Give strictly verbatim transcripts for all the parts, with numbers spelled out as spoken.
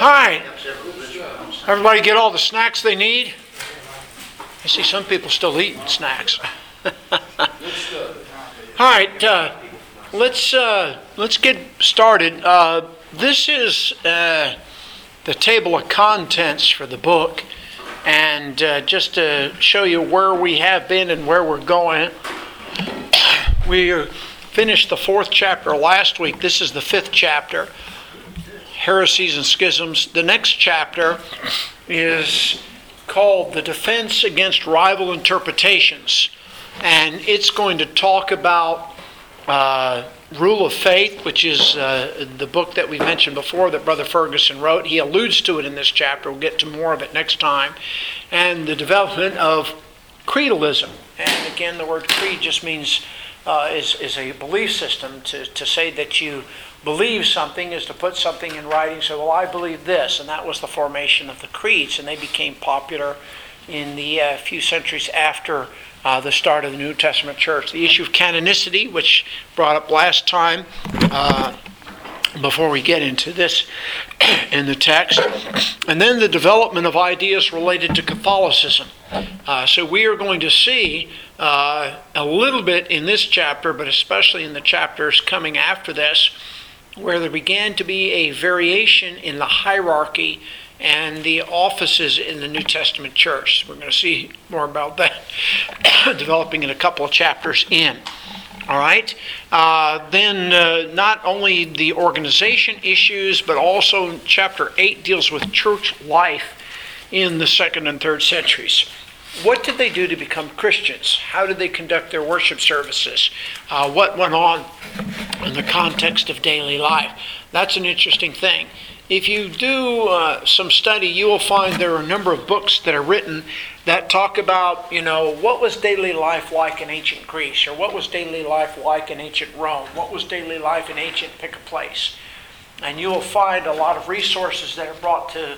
right. Everybody get all the snacks they need? I see some people still eating snacks. All right. Uh, let's uh, let's get started. Uh, this is uh, the table of contents for the book, and uh, just to show you where we have been and where we're going. We finished the fourth chapter last week. This is the fifth chapter, Heresies and Schisms. The next chapter is called The Defense Against Rival Interpretations. And it's going to talk about uh, Rule of Faith, which is uh, the book that we mentioned before that Brother Ferguson wrote. He alludes to it in this chapter. We'll get to more of it next time. And the development of creedalism. And again, the word creed just means uh, is, is a belief system. To, to say that you believe something is to put something in writing. So, well, I believe this. And that was the formation of the creeds. And they became popular in the uh, few centuries after Uh, the start of the New Testament church. The issue of canonicity, which brought up last time, uh, before we get into this in the text. And then the development of ideas related to Catholicism. Uh, so we are going to see uh, a little bit in this chapter, but especially in the chapters coming after this, where there began to be a variation in the hierarchy and the offices in the New Testament church. We're going to see more about that developing in a couple of chapters in. All right. Uh, then uh, not only the organization issues, but also chapter eight deals with church life in the second and third centuries. What did they do to become Christians? How did they conduct their worship services? Uh, what went on in the context of daily life? That's an interesting thing. If you do uh, some study, you will find there are a number of books that are written that talk about, you know, what was daily life like in ancient Greece, or what was daily life like in ancient Rome, what was daily life in ancient pick a place. And you will find a lot of resources that are brought to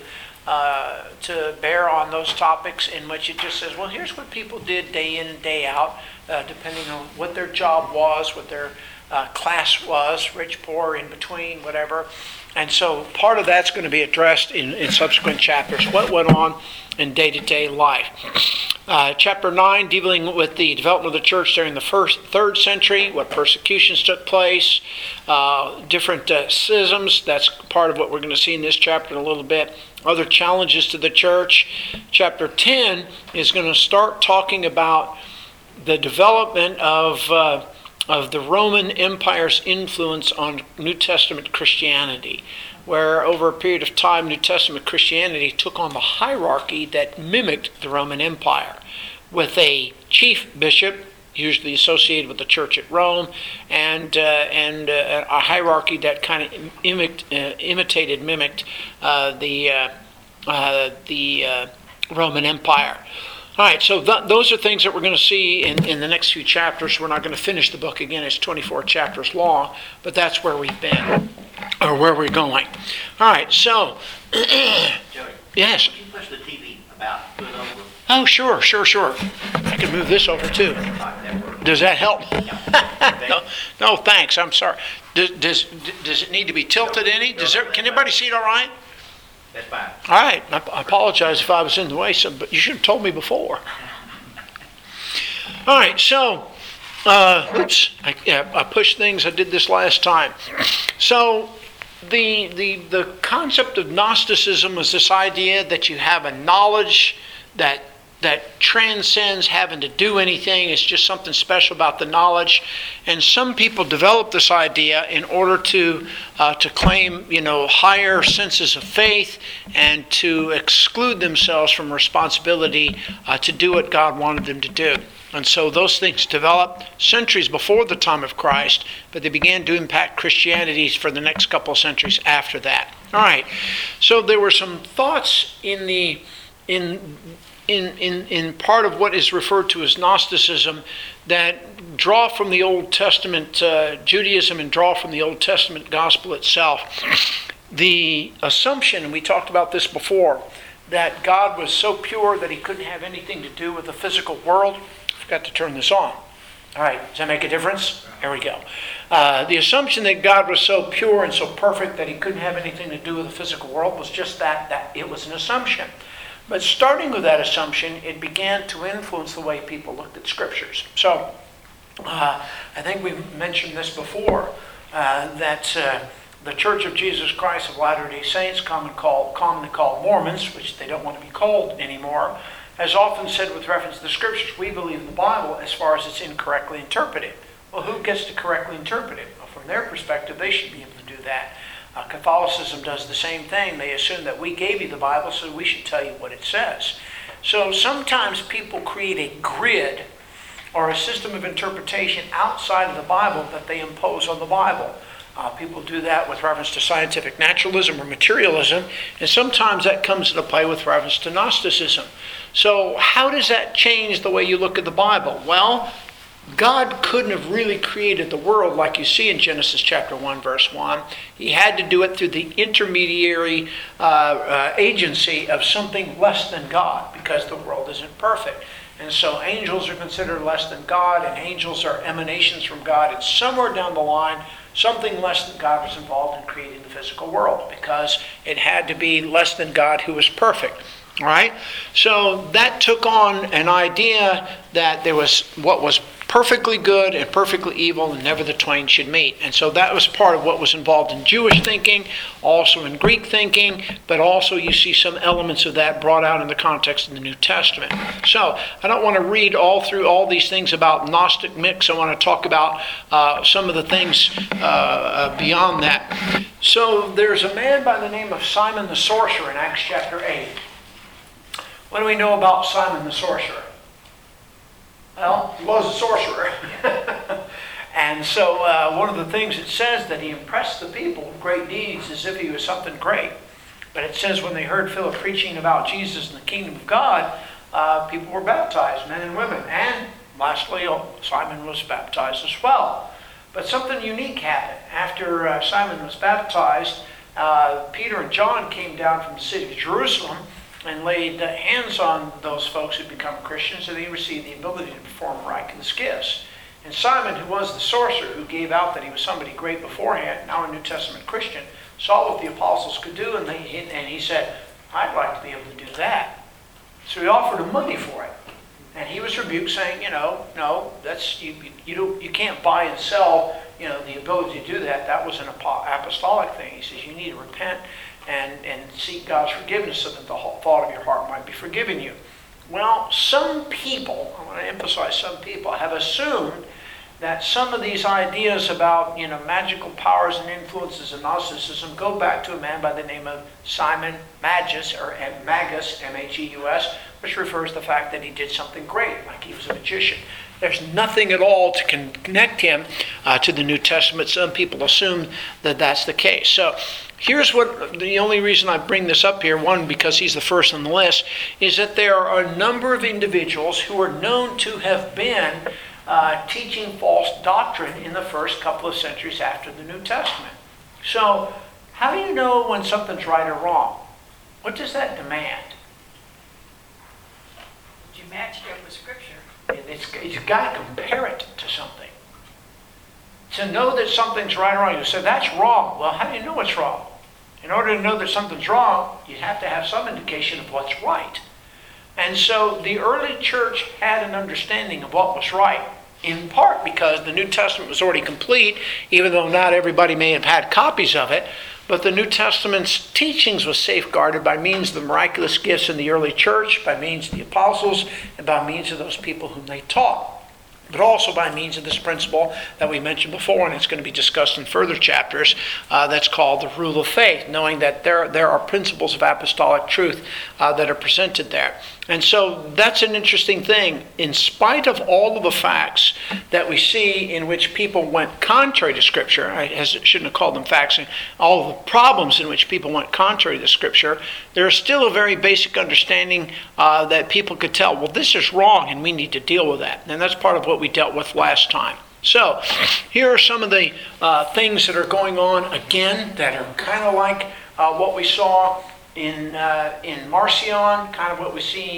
uh, to bear on those topics, in which it just says, well, here's what people did day in and day out, uh, depending on what their job was, what their uh, class was, rich, poor, in between, whatever. And so part of that's going to be addressed in, in subsequent chapters, what went on in day-to-day life. Uh, chapter nine, dealing with the development of the church during the first, third century, what persecutions took place, uh, different uh, schisms. That's part of what we're going to see in this chapter in a little bit. Other challenges to the church. Chapter ten is going to start talking about the development of Uh, of the Roman Empire's influence on New Testament Christianity, where over a period of time New Testament Christianity took on the hierarchy that mimicked the Roman Empire, with a chief bishop usually associated with the church at Rome, and uh, and uh, a hierarchy that kind of imicked, uh, imitated, mimicked uh, the uh, uh, the uh, Roman Empire. All right, so th- those are things that we're going to see in, in the next few chapters. We're not going to finish the book again. It's twenty-four chapters long, but that's where we've been, or where we're going. All right, so... Joey, yes? can you push the T V about, put it over? Oh, sure, sure, sure. I can move this over, too. Does that help? no, no, thanks. I'm sorry. Does, does, does it need to be tilted any? Does there, can everybody see it all right? That's fine. All right. I, I apologize if I was in the way, so, but you should have told me before. All right. So, uh, oops, I, yeah, I pushed things. I did this last time. So, the the the concept of Gnosticism is this idea that you have a knowledge that that transcends having to do anything. It's just something special about the knowledge. And some people develop this idea in order to uh, to claim, you know, higher senses of faith and to exclude themselves from responsibility uh, to do what God wanted them to do. And so those things developed centuries before the time of Christ, but they began to impact Christianity for the next couple of centuries after that. All right. So there were some thoughts in the in In, in, in part of what is referred to as Gnosticism that draw from the Old Testament uh, Judaism and draw from the Old Testament gospel itself. The assumption, and we talked about this before, that God was so pure that he couldn't have anything to do with the physical world. I forgot to turn this on. All right, does that make a difference? There we go. Uh, the assumption that God was so pure and so perfect that he couldn't have anything to do with the physical world was just that, that it was an assumption. But starting with that assumption, it began to influence the way people looked at scriptures. So, uh, I think we've mentioned this before, uh, that uh, the Church of Jesus Christ of Latter-day Saints, common called, commonly called Mormons, which they don't want to be called anymore, has often said with reference to the scriptures, we believe in the Bible as far as it's incorrectly interpreted. Well, who gets to correctly interpret it? Well, from their perspective, they should be able to do that. Uh, Catholicism does the same thing. They assume that we gave you the Bible, so we should tell you what it says. So sometimes people create a grid or a system of interpretation outside of the Bible that they impose on the Bible. Uh, people do that with reference to scientific naturalism or materialism, and sometimes that comes into play with reference to Gnosticism. So how does that change the way you look at the Bible? Well, God couldn't have really created the world like you see in Genesis chapter one, verse one. He had to do it through the intermediary uh, uh, agency of something less than God, because the world isn't perfect. And so angels are considered less than God, and angels are emanations from God. And somewhere down the line, something less than God was involved in creating the physical world, because it had to be less than God who was perfect. All right? So that took on an idea that there was what was perfectly good and perfectly evil, and never the twain should meet. And so that was part of what was involved in Jewish thinking, also in Greek thinking, but also you see some elements of that brought out in the context of the New Testament. So I don't want to read all through all these things about Gnostic mix. I want to talk about uh, some of the things uh, uh, beyond that. So there's a man by the name of Simon the Sorcerer in Acts chapter eight. What do we know about Simon the Sorcerer? Well, he was a sorcerer. And so uh, one of the things it says that he impressed the people with great deeds as if he was something great. But it says when they heard Philip preaching about Jesus and the kingdom of God, uh, people were baptized, men and women. And lastly, Simon was baptized as well. But something unique happened. After uh, Simon was baptized, uh, Peter and John came down from the city of Jerusalem and laid hands on those folks who become Christians, and they received the ability to perform miraculous gifts. And Simon, who was the sorcerer, who gave out that he was somebody great beforehand, now a New Testament Christian, saw what the apostles could do, and, they, and he said, I'd like to be able to do that. So he offered him money for it. And he was rebuked, saying, you know, no, that's you, you, don't, you can't buy and sell, you know, the ability to do that. That was an apostolic thing. He says, you need to repent and, and seek God's forgiveness so that the whole thought of your heart might be forgiven you. Well, some people, I want to emphasize some people, have assumed that some of these ideas about, you know, magical powers and influences of Gnosticism go back to a man by the name of Simon Magus, or Magus, M A G U S, which refers to the fact that he did something great, like he was a magician. There's nothing at all to connect him uh, to the New Testament. Some people assume that that's the case. So here's what, the only reason I bring this up here, one, because he's the first on the list, is that there are a number of individuals who are known to have been uh, teaching false doctrine in the first couple of centuries after the New Testament. So how do you know when something's right or wrong? What does that demand? You match it up with Scripture. It's, you've got to compare it to something. To know that something's right or wrong, you say, that's wrong. Well, how do you know it's wrong? In order to know that something's wrong, you have to have some indication of what's right. And so the early church had an understanding of what was right, in part because the New Testament was already complete, even though not everybody may have had copies of it. But the New Testament's teachings was safeguarded by means of the miraculous gifts in the early church, by means of the apostles, and by means of those people whom they taught. But also by means of this principle that we mentioned before, and it's going to be discussed in further chapters, uh, that's called the rule of faith, knowing that there, there are principles of apostolic truth uh, that are presented there. And so that's an interesting thing. In spite of all of the facts that we see in which people went contrary to Scripture, I shouldn't have called them facts, and all of the problems in which people went contrary to Scripture, there is still a very basic understanding uh, that people could tell, well, this is wrong and we need to deal with that. And that's part of what we dealt with last time. So here are some of the uh, things that are going on again that are kind of like uh, what we saw in uh, in Marcion, kind of what we see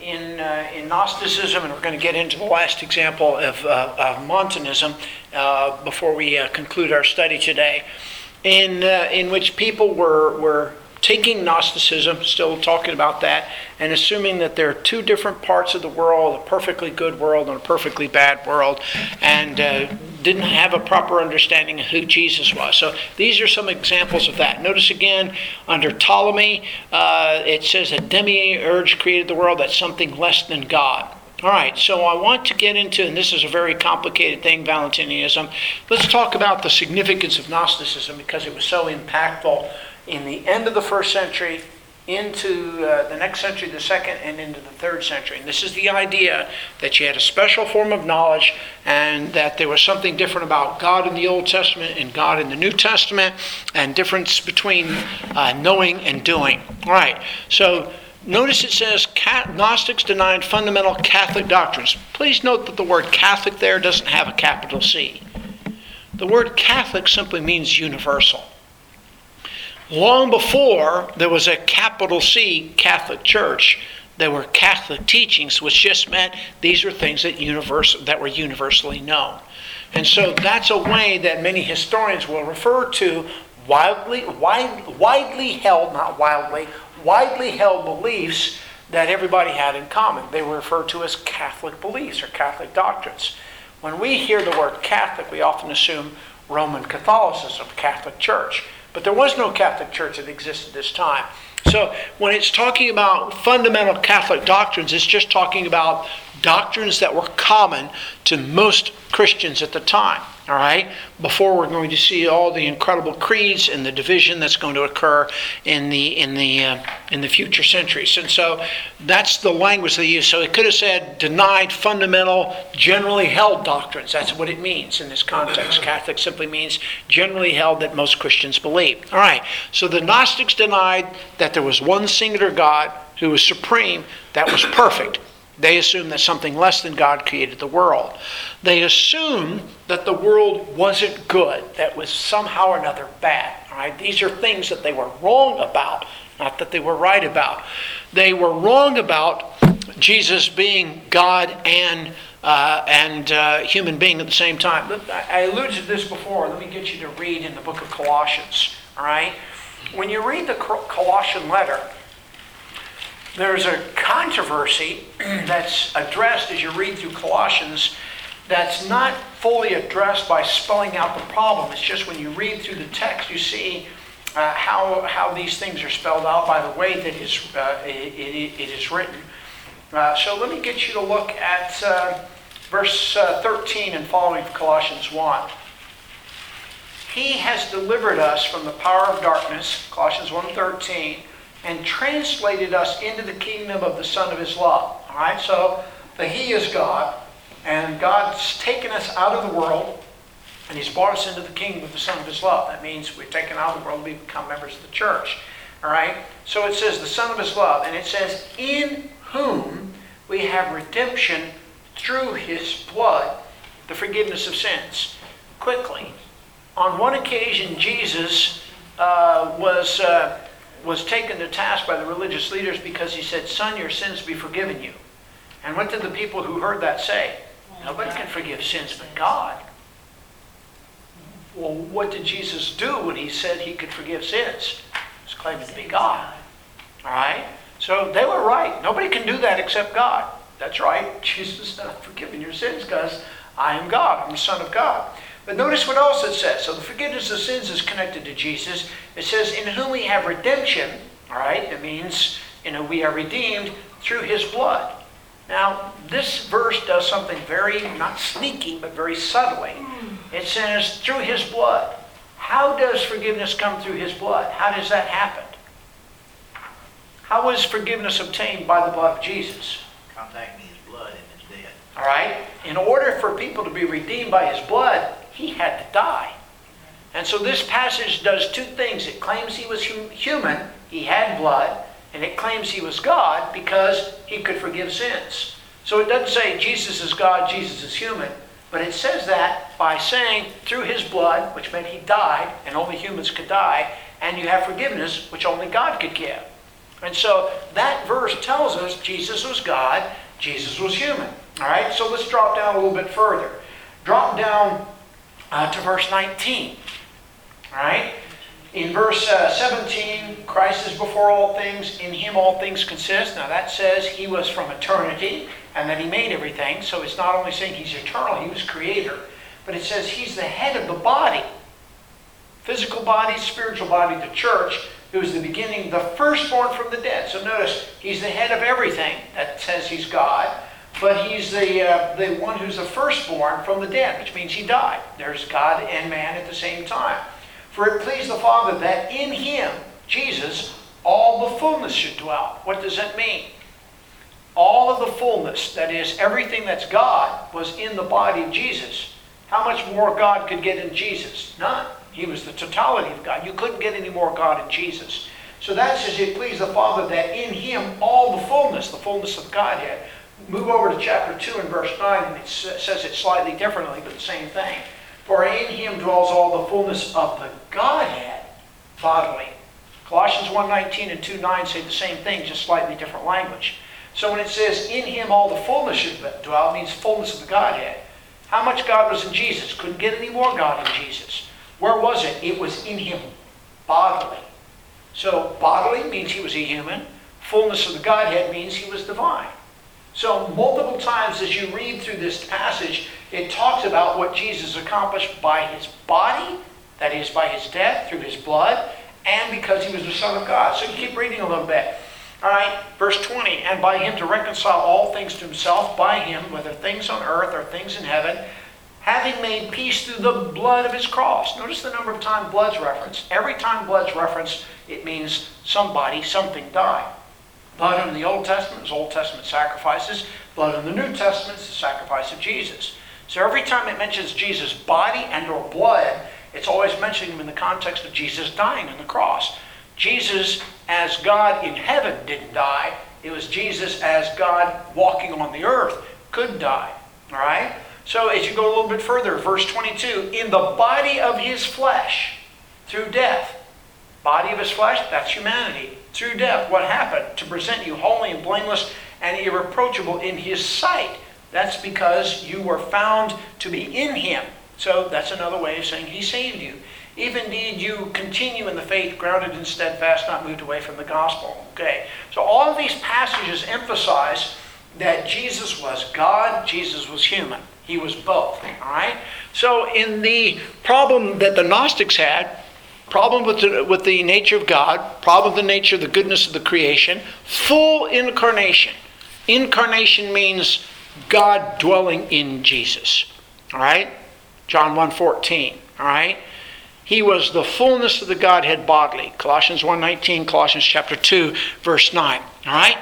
in uh, in Gnosticism, and we're going to get into the last example of, uh, of Montanism uh, before we uh, conclude our study today, in uh, in which people were were taking Gnosticism, still talking about that, and assuming that there are two different parts of the world, a perfectly good world and a perfectly bad world, and uh, didn't have a proper understanding of who Jesus was. So these are some examples of that. Notice again, under Ptolemy, uh, it says that Demiurge created the world, that's something less than God. All right, so I want to get into, and this is a very complicated thing, Valentinianism. Let's talk about the significance of Gnosticism because it was so impactful in the end of the first century, into uh, the next century, the second, and into the third century. And this is the idea that you had a special form of knowledge and that there was something different about God in the Old Testament and God in the New Testament, and difference between uh, knowing and doing. All right, so notice it says Gnostics denied fundamental Catholic doctrines. Please note that the word Catholic there doesn't have a capital C. The word Catholic simply means universal. Long before there was a capital C Catholic Church, there were Catholic teachings, which just meant these were things that universal that were universally known. And so that's a way that many historians will refer to widely, wide, widely held, not wildly, widely held beliefs that everybody had in common. They were referred to as Catholic beliefs or Catholic doctrines. When we hear the word Catholic, we often assume Roman Catholicism, Catholic Church. But there was no Catholic Church that existed at this time. So when it's talking about fundamental Catholic doctrines, it's just talking about doctrines that were common to most Christians at the time. All right? Before we're going to see all the incredible creeds and the division that's going to occur in the in the uh, in the future centuries. And so that's the language they use. So it could have said denied fundamental, generally held doctrines. That's what it means in this context. Catholic simply means generally held that most Christians believe. All right. So the Gnostics denied that there was one singular God who was supreme, that was perfect. They assumed that something less than God created the world. They assumed that the world wasn't good, that was somehow or another bad. All right? These are things that they were wrong about, not that they were right about. They were wrong about Jesus being God and uh, and uh, human being at the same time. I alluded to this before. Let me get you to read in the book of Colossians. All right? When you read the Colossian letter, there's a controversy that's addressed as you read through Colossians that's not fully addressed by spelling out the problem. It's just when you read through the text, you see uh, how how these things are spelled out by the way that is, uh, it, it, it is written. Uh, so let me get you to look at uh, verse uh, thirteen and following of Colossians one. He has delivered us from the power of darkness, Colossians one thirteen, and translated us into the kingdom of the Son of His love. All right, so the He is God, and God's taken us out of the world, and He's brought us into the kingdom of the Son of His love. That means we're taken out of the world and we become members of the church. All right, so it says the Son of His love, and it says, in whom we have redemption through His blood, the forgiveness of sins. Quickly, on one occasion, Jesus uh, was... Uh, was taken to task by the religious leaders because he said, son, your sins be forgiven you. And what did the people who heard that say? Nobody can forgive sins but God. Well, what did Jesus do when he said he could forgive sins? He was claiming to be God. All right? So they were right. Nobody can do that except God. That's right. Jesus said, I've forgiven your sins because I am God. I'm the Son of God. But notice what else it says. So the forgiveness of sins is connected to Jesus. It says, in whom we have redemption. All right? It means, you know, we are redeemed through His blood. Now, this verse does something very, not sneaky, but very subtly. It says, through His blood. How does forgiveness come through His blood? How does that happen? How is forgiveness obtained by the blood of Jesus? Contacting His blood and His death. All right? In order for people to be redeemed by His blood, He had to die. And so this passage does two things. It claims He was hum- human, He had blood, and it claims He was God because He could forgive sins. So it doesn't say Jesus is God, Jesus is human, but it says that by saying through His blood, which meant He died, and only humans could die, and you have forgiveness, which only God could give. And so that verse tells us Jesus was God, Jesus was human. All right, so let's drop down a little bit further. Drop down uh, to verse nineteen. All right, in verse uh, seventeen, Christ is before all things, in him all things consist. Now that says he was from eternity and that he made everything. So it's not only saying he's eternal, he was creator, but it says he's the head of the body. Physical body, spiritual body, the church, who is the beginning, the firstborn from the dead. So notice, he's the head of everything. That says he's God. But he's the, uh, the one who's the firstborn from the dead, which means he died. There's God and man at the same time. For it pleased the Father that in him, Jesus, all the fullness should dwell. What does that mean? All of the fullness, that is, everything that's God, was in the body of Jesus. How much more God could get in Jesus? None. He was the totality of God. You couldn't get any more God in Jesus. So that says it pleased the Father that in him all the fullness, the fullness of Godhead. Move over to chapter two and verse nine, and it says it slightly differently, but the same thing. For in him dwells all the fullness of the Godhead bodily. Colossians one nineteen and two nine say the same thing, just slightly different language. So when it says in him all the fullness should dwell, it means fullness of the Godhead. How much God was in Jesus? Couldn't get any more God in Jesus. Where was it? It was in him bodily. So bodily means he was a human. Fullness of the Godhead means he was divine. So multiple times as you read through this passage, it talks about what Jesus accomplished by his body, that is by his death, through his blood, and because he was the Son of God. So you keep reading a little bit. All right, verse twenty, and by him to reconcile all things to himself, by him, whether things on earth or things in heaven, having made peace through the blood of his cross. Notice the number of times blood's referenced. Every time blood's referenced, it means somebody, something died. Blood in the Old Testament is Old Testament sacrifices. Blood in the New Testament is the sacrifice of Jesus. So every time it mentions Jesus' body and or blood, it's always mentioning him in the context of Jesus dying on the cross. Jesus as God in heaven didn't die. It was Jesus as God walking on the earth could die. All right? So as you go a little bit further, verse twenty-two, in the body of his flesh, through death. Body of his flesh, that's humanity. Through death, what happened? To present you holy and blameless and irreproachable in his sight. That's because you were found to be in him. So that's another way of saying he saved you. If indeed you continue in the faith, grounded and steadfast, not moved away from the gospel. Okay. So all of these passages emphasize that Jesus was God, Jesus was human. He was both. All right. So in the problem that the Gnostics had, problem with the, with the nature of God, problem with the nature of the goodness of the creation, full incarnation. Incarnation means God dwelling in Jesus. All right? John one fourteen. All right? He was the fullness of the Godhead bodily. Colossians one nineteen, Colossians chapter two, verse nine. All right?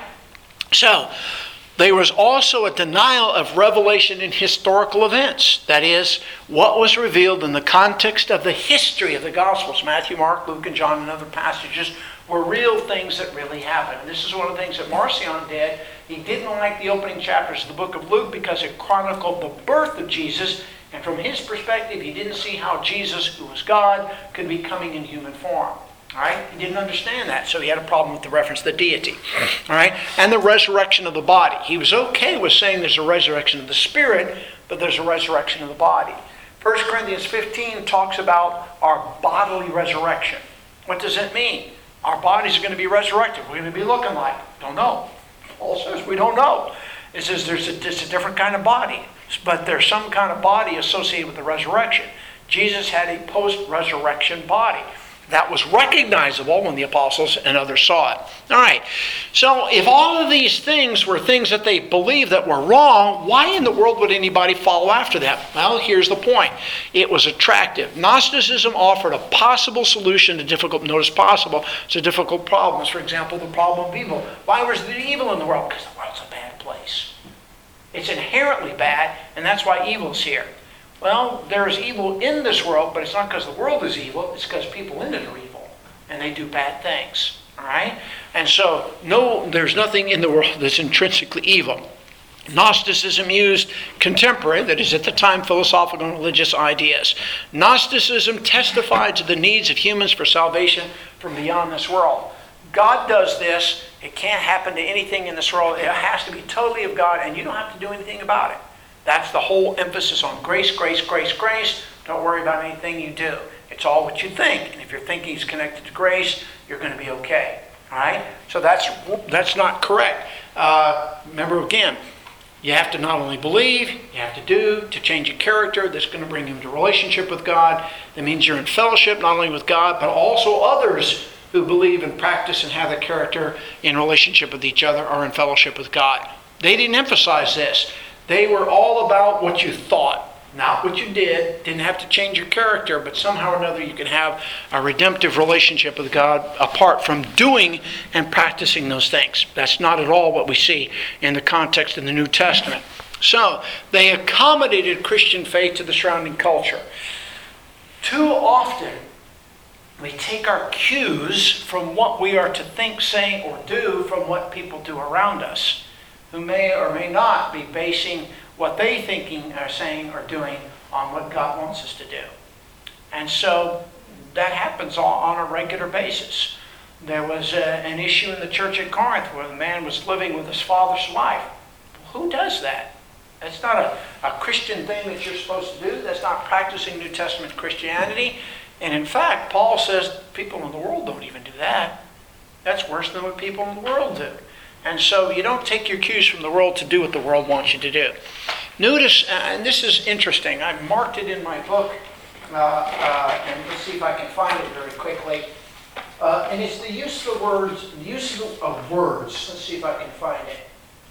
So, there was also a denial of revelation in historical events. That is, what was revealed in the context of the history of the Gospels. Matthew, Mark, Luke, and John and other passages were real things that really happened. And this is one of the things that Marcion did. He didn't like the opening chapters of the book of Luke because it chronicled the birth of Jesus. And from his perspective, he didn't see how Jesus, who was God, could be coming in human form. All right? He didn't understand that, so he had a problem with the reference to the deity. All right? And the resurrection of the body. He was okay with saying there's a resurrection of the spirit, but there's a resurrection of the body. First Corinthians fifteen talks about our bodily resurrection. What does that mean? Our bodies are going to be resurrected. We're going to be looking like? Don't know. Paul says we don't know. It says there's a, it's a different kind of body, but there's some kind of body associated with the resurrection. Jesus had a post-resurrection body. That was recognizable when the apostles and others saw it. All right. So if all of these things were things that they believed that were wrong, why in the world would anybody follow after them? Well, here's the point. It was attractive. Gnosticism offered a possible solution to difficult, notice possible, to difficult problems. For example, the problem of evil. Why was there evil in the world? Because the world's a bad place. It's inherently bad, and that's why evil's here. Well, there is evil in this world, but it's not because the world is evil. It's because people in it are evil, and they do bad things. All right? And so, no, there's nothing in the world that's intrinsically evil. Gnosticism used contemporary, that is at the time, philosophical and religious ideas. Gnosticism testified to the needs of humans for salvation from beyond this world. God does this. It can't happen to anything in this world. It has to be totally of God, and you don't have to do anything about it. That's the whole emphasis on grace, grace, grace, grace. Don't worry about anything you do. It's all what you think. And if your thinking is connected to grace, you're going to be okay. All right? So that's, that's not correct. Uh, remember, again, you have to not only believe, you have to do to change your character. That's going to bring you into relationship with God. That means you're in fellowship not only with God, but also others who believe and practice and have the character in relationship with each other are in fellowship with God. They didn't emphasize this. They were all about what you thought, not what you did. Didn't have to change your character, but somehow or another you can have a redemptive relationship with God apart from doing and practicing those things. That's not at all what we see in the context in the New Testament. So, they accommodated Christian faith to the surrounding culture. Too often, we take our cues from what we are to think, say, or do from what people do around us, who may or may not be basing what they thinking or saying or doing on what God wants us to do. And so that happens on a regular basis. There was a, an issue in the church at Corinth where the man was living with his father's wife. Who does that? That's not a, a Christian thing that you're supposed to do. That's not practicing New Testament Christianity. And in fact, Paul says people in the world don't even do that. That's worse than what people in the world do. And so you don't take your cues from the world to do what the world wants you to do. Notice, uh, and this is interesting, I've marked it in my book, uh, uh, and let's see if I can find it very quickly. Uh, and it's the use of the words, the use of, of words. Let's see if I can find it.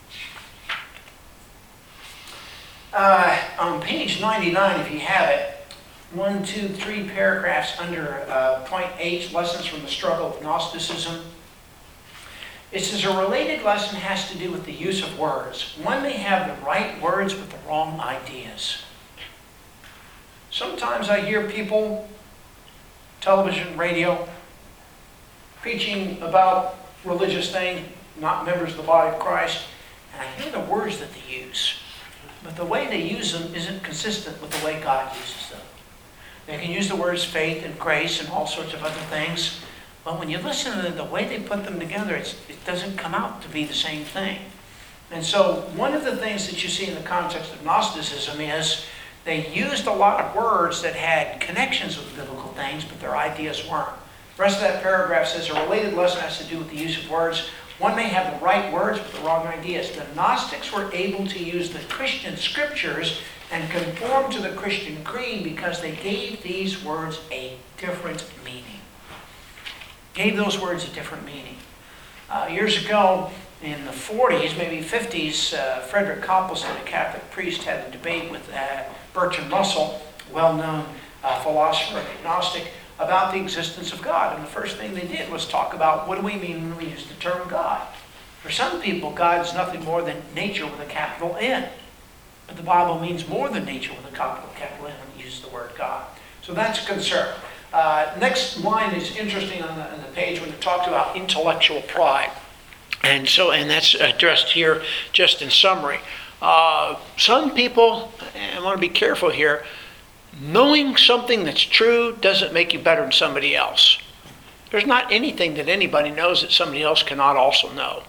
Uh, on page ninety-nine, if you have it, one, two, three paragraphs under uh, point H, lessons from the struggle of Gnosticism. It says a related lesson has to do with the use of words. One may have the right words with the wrong ideas. Sometimes I hear people, television, radio, preaching about religious things, not members of the body of Christ, and I hear the words that they use. But the way they use them isn't consistent with the way God uses them. They can use the words faith and grace and all sorts of other things. But when you listen to them, the way they put them together, it's, it doesn't come out to be the same thing. And so one of the things that you see in the context of Gnosticism is they used a lot of words that had connections with biblical things, but their ideas weren't. The rest of that paragraph says a related lesson has to do with the use of words. One may have the right words, but the wrong ideas. The Gnostics were able to use the Christian scriptures and conform to the Christian creed because they gave these words a different meaning. Gave those words a different meaning. Uh, years ago, in the forties, maybe fifties, uh, Frederick Copleston, a Catholic priest, had a debate with uh, Bertrand Russell, well-known uh, philosopher and agnostic, about the existence of God. And the first thing they did was talk about what do we mean when we use the term God. For some people, God is nothing more than nature with a capital N. But the Bible means more than nature with a capital, capital N when it uses the word God. So that's a concern. Uh, next line is interesting on the, on the page when it talks about intellectual pride. And so, and that's addressed here just in summary. Uh, some people, and I want to be careful here, knowing something that's true doesn't make you better than somebody else. There's not anything that anybody knows that somebody else cannot also know.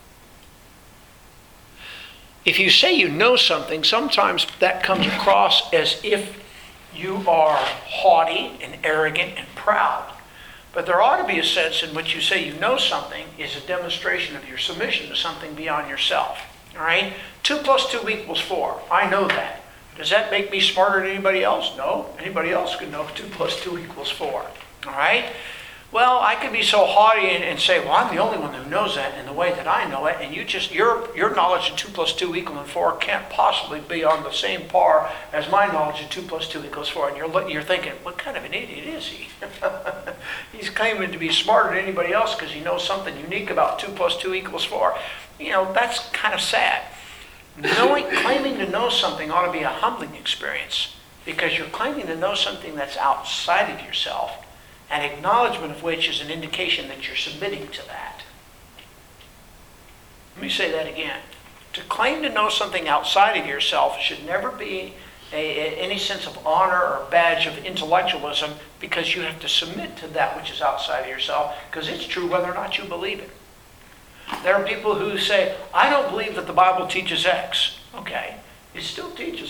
If you say you know something, sometimes that comes across as if you are haughty and arrogant and proud. But there ought to be a sense in which you say you know something is a demonstration of your submission to something beyond yourself. All right? Two plus two equals four. I know that. Does that make me smarter than anybody else? No. Anybody else could know two plus two equals four. All right? Well, I could be so haughty and, and say, well, I'm the only one who knows that in the way that I know it, and you just your your knowledge of two plus two equaling four can't possibly be on the same par as my knowledge of two plus two equals four. And you're you're thinking, what kind of an idiot is he? He's claiming to be smarter than anybody else because he knows something unique about two plus two equals four. You know, that's kind of sad. Knowing, claiming to know something ought to be a humbling experience because you're claiming to know something that's outside of yourself. An acknowledgement of which is an indication that you're submitting to that. Let me say that again. To claim to know something outside of yourself should never be a, a, any sense of honor or badge of intellectualism, because you have to submit to that which is outside of yourself, because it's true whether or not you believe it. There are people who say, I don't believe that the Bible teaches X. Okay, it still teaches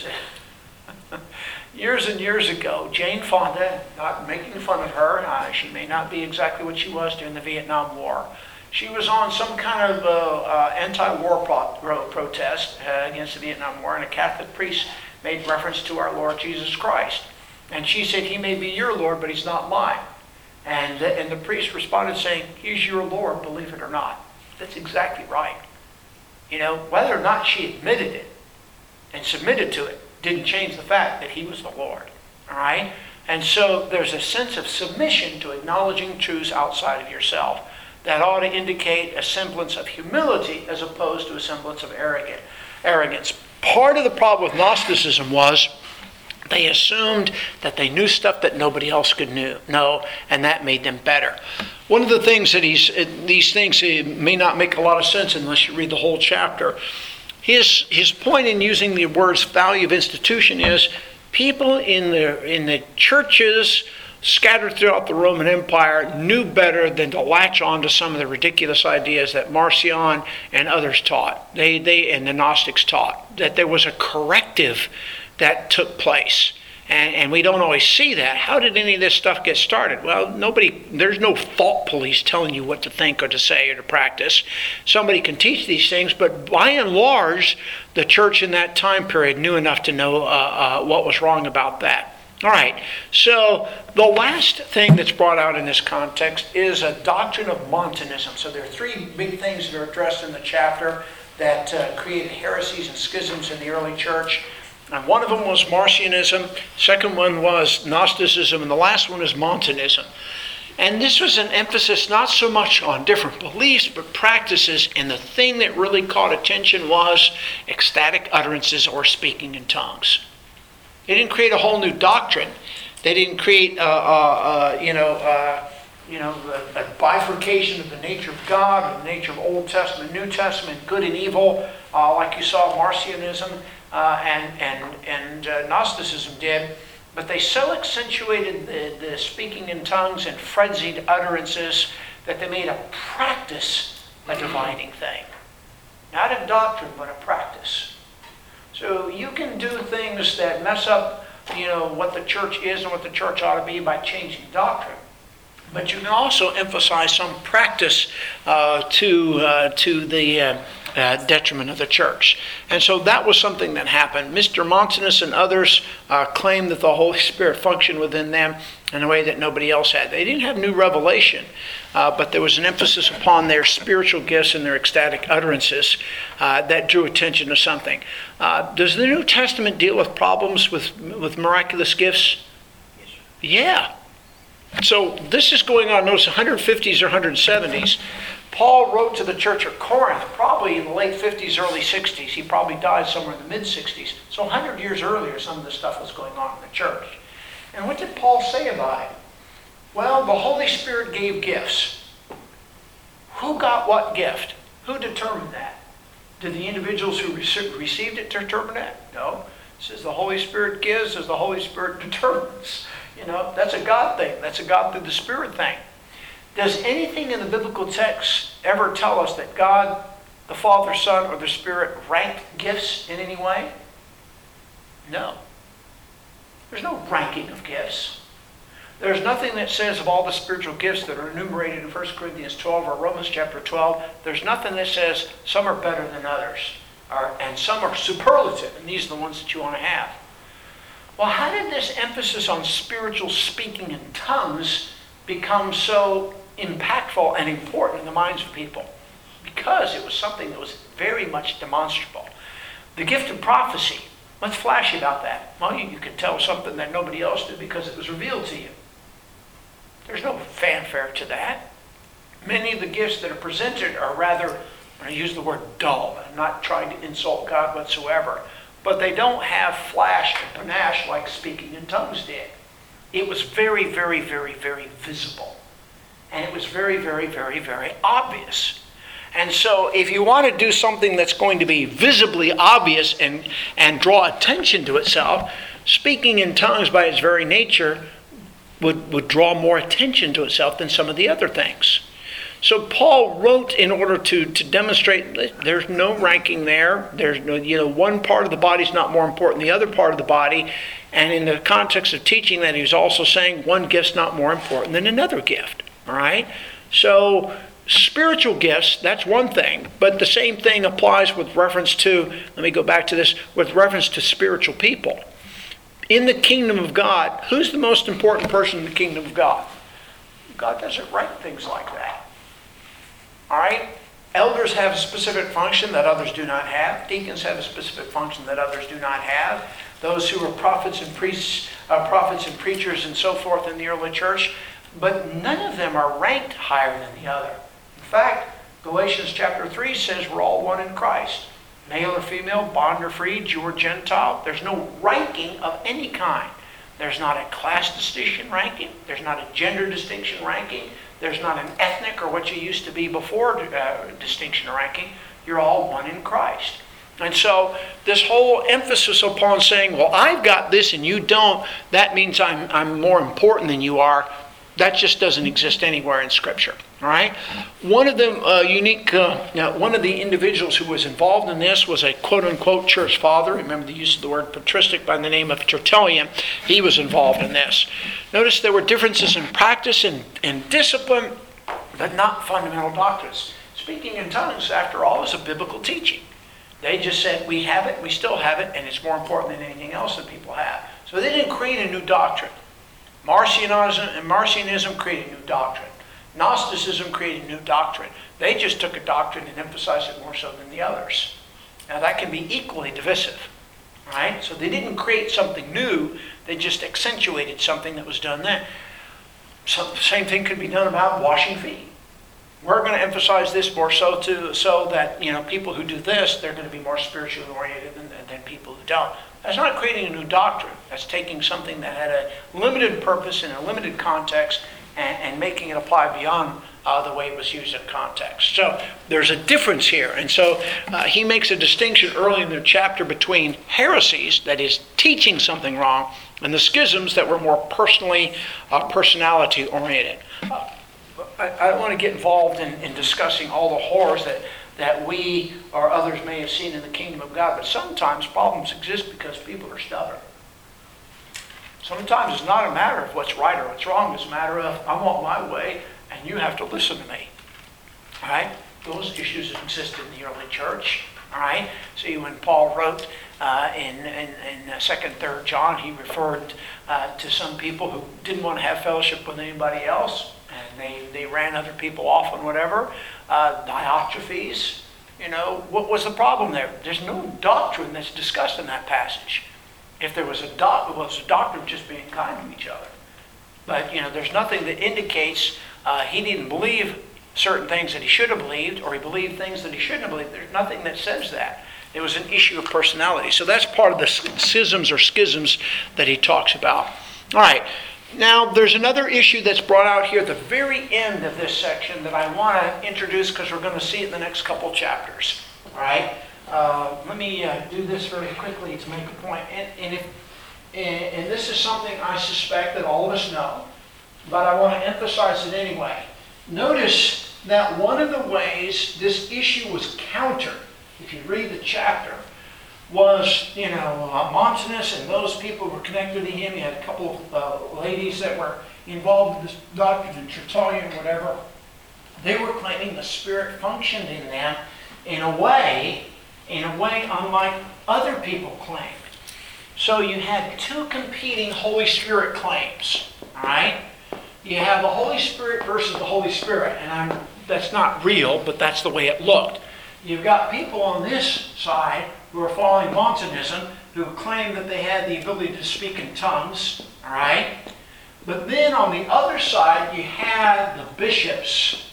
it. Years and years ago, Jane Fonda, not making fun of her, uh, she may not be exactly what she was during the Vietnam War. She was on some kind of uh, uh, anti-war pro- protest uh, against the Vietnam War, and a Catholic priest made reference to our Lord Jesus Christ. And she said, he may be your Lord, but he's not mine. And, and the priest responded saying, he's your Lord, believe it or not. That's exactly right. You know, whether or not she admitted it and submitted to it didn't change the fact that he was the Lord. All right? And so there's a sense of submission to acknowledging truths outside of yourself that ought to indicate a semblance of humility as opposed to a semblance of arrogant, arrogance. Part of the problem with Gnosticism was they assumed that they knew stuff that nobody else could knew, know, and that made them better. One of the things that he's, these things may not make a lot of sense unless you read the whole chapter. His, his point in using the words value of institution is people in the, in the churches scattered throughout the Roman Empire knew better than to latch on to some of the ridiculous ideas that Marcion and others taught. They, they and the Gnostics taught, that there was a corrective that took place. And, and we don't always see that. How did any of this stuff get started? Well, nobody, there's no thought police telling you what to think or to say or to practice. Somebody can teach these things, but by and large, the church in that time period knew enough to know uh, uh, what was wrong about that. All right, so the last thing that's brought out in this context is a doctrine of Montanism. So there are three big things that are addressed in the chapter that uh, created heresies and schisms in the early church. And one of them was Marcionism, second one was Gnosticism, and the last one is Montanism. And this was an emphasis not so much on different beliefs, but practices, and the thing that really caught attention was ecstatic utterances or speaking in tongues. They didn't create a whole new doctrine. They didn't create, uh, uh, uh, you know, uh, you know, a, a bifurcation of the nature of God, or the nature of Old Testament, New Testament, good and evil, uh, like you saw Marcionism uh, and and and uh, Gnosticism did. But they so accentuated the, the speaking in tongues and frenzied utterances that they made a practice a dividing thing, not a doctrine, but a practice. So you can do things that mess up, you know, what the church is and what the church ought to be by changing doctrine. But you can also emphasize some practice uh, to uh, to the uh, uh, detriment of the church. And so that was something that happened. Mister Montanus and others uh, claimed that the Holy Spirit functioned within them in a way that nobody else had. They didn't have new revelation, uh, but there was an emphasis upon their spiritual gifts and their ecstatic utterances uh, that drew attention to something. Uh, does the New Testament deal with problems with, with miraculous gifts? Yes, sir. Yeah. So this is going on, notice one fifties or one seventies. Paul wrote to the church of Corinth probably in the late fifties, early sixties. He probably died somewhere in the mid sixties. So one hundred years earlier, some of this stuff was going on in the church. And what did Paul say about it? Well, the Holy Spirit gave gifts. Who got what gift? Who determined that? Did the individuals who rece- received it determine that? No. It says the Holy Spirit gives as the Holy Spirit determines. You know, that's a God thing. That's a God through the Spirit thing. Does anything in the biblical text ever tell us that God, the Father, Son, or the Spirit ranked gifts in any way? No. There's no ranking of gifts. There's nothing that says of all the spiritual gifts that are enumerated in First Corinthians twelve or Romans chapter twelve, there's nothing that says some are better than others, or, and some are superlative, and these are the ones that you want to have. Well, how did this emphasis on spiritual speaking in tongues become so impactful and important in the minds of people? Because it was something that was very much demonstrable. The gift of prophecy, what's flashy about that? Well, you, you can tell something that nobody else did because it was revealed to you. There's no fanfare to that. Many of the gifts that are presented are rather, I use the word dull. I'm not trying to insult God whatsoever. But they don't have flash and panache like speaking in tongues did. It was very, very, very, very visible. And it was very, very, very, very obvious. And so if you want to do something that's going to be visibly obvious and, and draw attention to itself, speaking in tongues by its very nature would, would draw more attention to itself than some of the other things. So Paul wrote in order to, to demonstrate that there's no ranking there. There's no, you know, one part of the body is not more important than the other part of the body. And in the context of teaching that, he was also saying one gift's not more important than another gift. All right? So spiritual gifts, that's one thing. But the same thing applies with reference to, let me go back to this, with reference to spiritual people. In the kingdom of God, who's the most important person in the kingdom of God? God doesn't write things like that. All right? Elders have a specific function that others do not have. Deacons have a specific function that others do not have. Those who are prophets and priests, uh, prophets and preachers and so forth in the early church, but none of them are ranked higher than the other. In fact, Galatians chapter three says we're all one in Christ. Male or female, bond or free, Jew or Gentile. There's no ranking of any kind. There's not a class distinction ranking. There's not a gender distinction ranking. There's not an ethnic or what you used to be before uh, distinction or ranking. You're all one in Christ. And so this whole emphasis upon saying, well, I've got this and you don't, that means I'm, I'm more important than you are, that just doesn't exist anywhere in Scripture. All right? One of them, uh, unique, uh, now, one of the individuals who was involved in this was a quote-unquote church father. Remember the use of the word patristic by the name of Tertullian. He was involved in this. Notice there were differences in practice and, and discipline, but not fundamental doctrines. Speaking in tongues, after all, is a biblical teaching. They just said, we have it, we still have it, and it's more important than anything else that people have. So they didn't create a new doctrine. Marcionism and Marcionism created a new doctrine. Gnosticism created a new doctrine. They just took a doctrine and emphasized it more so than the others. Now that can be equally divisive, right? So they didn't create something new. They just accentuated something that was done then. So the same thing could be done about washing feet. We're going to emphasize this more so to so that, you know, people who do this, they're going to be more spiritually oriented than, than people who don't. That's not creating a new doctrine. That's taking something that had a limited purpose in a limited context and, and making it apply beyond uh, the way it was used in context. So there's a difference here. And so uh, he makes a distinction early in the chapter between heresies, that is teaching something wrong, and the schisms that were more personally, uh, personality oriented. Uh, I, I don't want to get involved in, in discussing all the horrors that that we or others may have seen in the kingdom of God. But sometimes problems exist because people are stubborn. Sometimes it's not a matter of what's right or what's wrong. It's a matter of, I want my way, and you have to listen to me. All right? Those issues exist in the early church. All right? See, when Paul wrote uh, in, in, in second, third John, he referred uh, to some people who didn't want to have fellowship with anybody else, and they, they ran other people off and whatever. Uh, Diotrephes, you know, what was the problem there? There's no doctrine that's discussed in that passage. If there was a doc, it was a doctrine of just being kind to each other. But, you know, there's nothing that indicates uh, he didn't believe certain things that he should have believed, or he believed things that he shouldn't have believed. There's nothing that says that. It was an issue of personality. So that's part of the schisms or schisms that he talks about. All right. Now, there's another issue that's brought out here at the very end of this section that I want to introduce because we're going to see it in the next couple chapters. All right? Uh, let me uh, do this very quickly to make a point. And, and, if, and, and this is something I suspect that all of us know, but I want to emphasize it anyway. Notice that one of the ways this issue was countered, if you read the chapter, was, you know, uh, Montanus and those people who were connected to him. He had a couple of uh, ladies that were involved in this doctrine, and Tertullian, whatever. They were claiming the Spirit functioned in them in a way, in a way unlike other people claimed. So you had two competing Holy Spirit claims, all right? You have the Holy Spirit versus the Holy Spirit, and I'm, that's not real, but that's the way it looked. You've got people on this side who are following Montanism, who claim that they had the ability to speak in tongues, all right? But then on the other side, you had the bishops,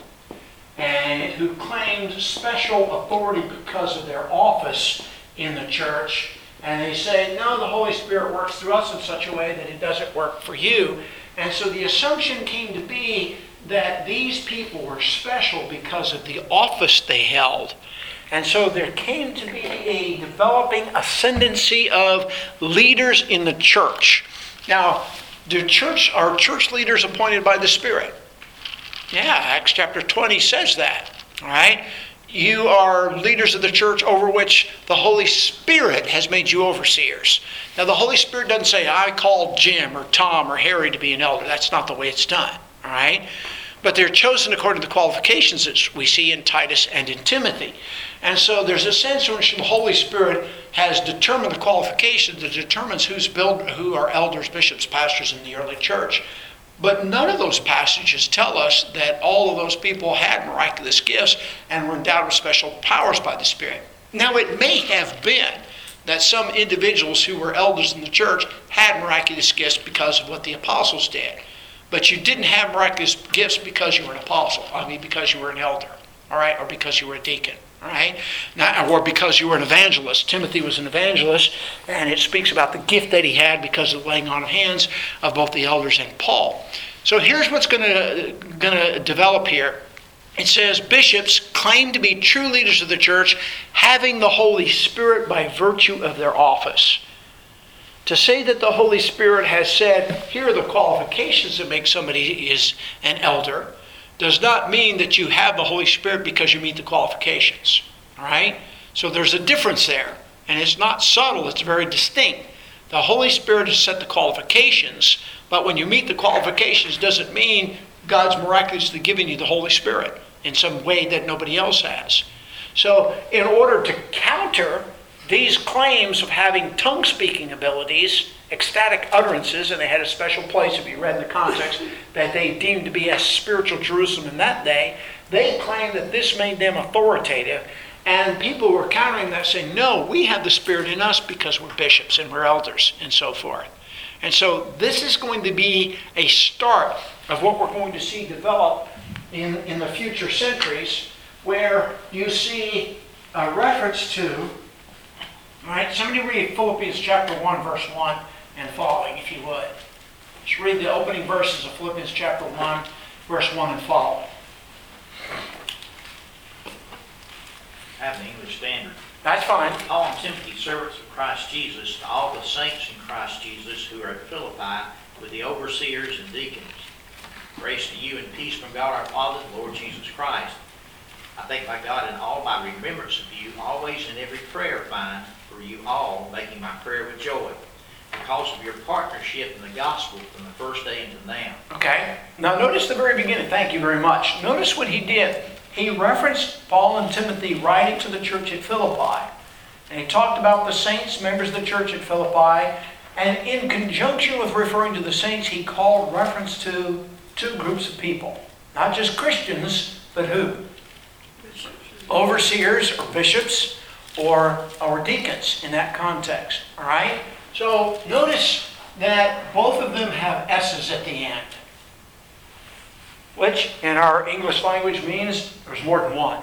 and who claimed special authority because of their office in the church. And they say, no, the Holy Spirit works through us in such a way that it doesn't work for you. And so the assumption came to be that these people were special because of the office they held. And so there came to be a developing ascendancy of leaders in the church. Now, do church are church leaders appointed by the Spirit? Yeah, Acts chapter twenty says that. All right? You are leaders of the church over which the Holy Spirit has made you overseers. Now, the Holy Spirit doesn't say, I called Jim or Tom or Harry to be an elder. That's not the way it's done. All right? But they're chosen according to the qualifications that we see in Titus and in Timothy. And so there's a sense in which the Holy Spirit has determined the qualifications that determines who's build, who are elders, bishops, pastors in the early church. But none of those passages tell us that all of those people had miraculous gifts and were endowed with special powers by the Spirit. Now, it may have been that some individuals who were elders in the church had miraculous gifts because of what the apostles did. But you didn't have miraculous gifts because you were an apostle. I mean, because you were an elder, all right, or because you were a deacon. All right, Not, or because you were an evangelist. Timothy was an evangelist, and it speaks about the gift that he had because of the laying on of hands of both the elders and Paul. So here's what's going to going to develop here. It says, bishops claim to be true leaders of the church, having the Holy Spirit by virtue of their office. To say that the Holy Spirit has said, here are the qualifications that make somebody is an elder, does not mean that you have the Holy Spirit because you meet the qualifications. All right? So there's a difference there. And it's not subtle, it's very distinct. The Holy Spirit has set the qualifications, but when you meet the qualifications doesn't mean God's miraculously giving you the Holy Spirit in some way that nobody else has. So in order to counter these claims of having tongue-speaking abilities, ecstatic utterances, and they had a special place, if you read the context, that they deemed to be as spiritual Jerusalem in that day, they claimed that this made them authoritative. And people were countering that, saying, no, we have the Spirit in us because we're bishops and we're elders and so forth. And so this is going to be a start of what we're going to see develop in, in the future centuries, where you see a reference to, all right, somebody read Philippians chapter one, verse one and following, if you would. Just read the opening verses of Philippians chapter one, verse one and following. I have the English Standard. That's fine. Paul and Timothy, servants of Christ Jesus, to all the saints in Christ Jesus who are at Philippi, with the overseers and deacons. Grace to you and peace from God our Father and the Lord Jesus Christ. I thank my God in all my remembrance of you, always in every prayer find for you all, making my prayer with joy, because of your partnership in the gospel from the first day until now. Okay. Now notice the very beginning. Thank you very much. Notice what he did. He referenced Paul and Timothy writing to the church at Philippi. And he talked about the saints, members of the church at Philippi. And in conjunction with referring to the saints, he called reference to two groups of people. Not just Christians, but who? Overseers or bishops or, or deacons in that context. All right? So notice that both of them have S's at the end, which in our English language means there's more than one.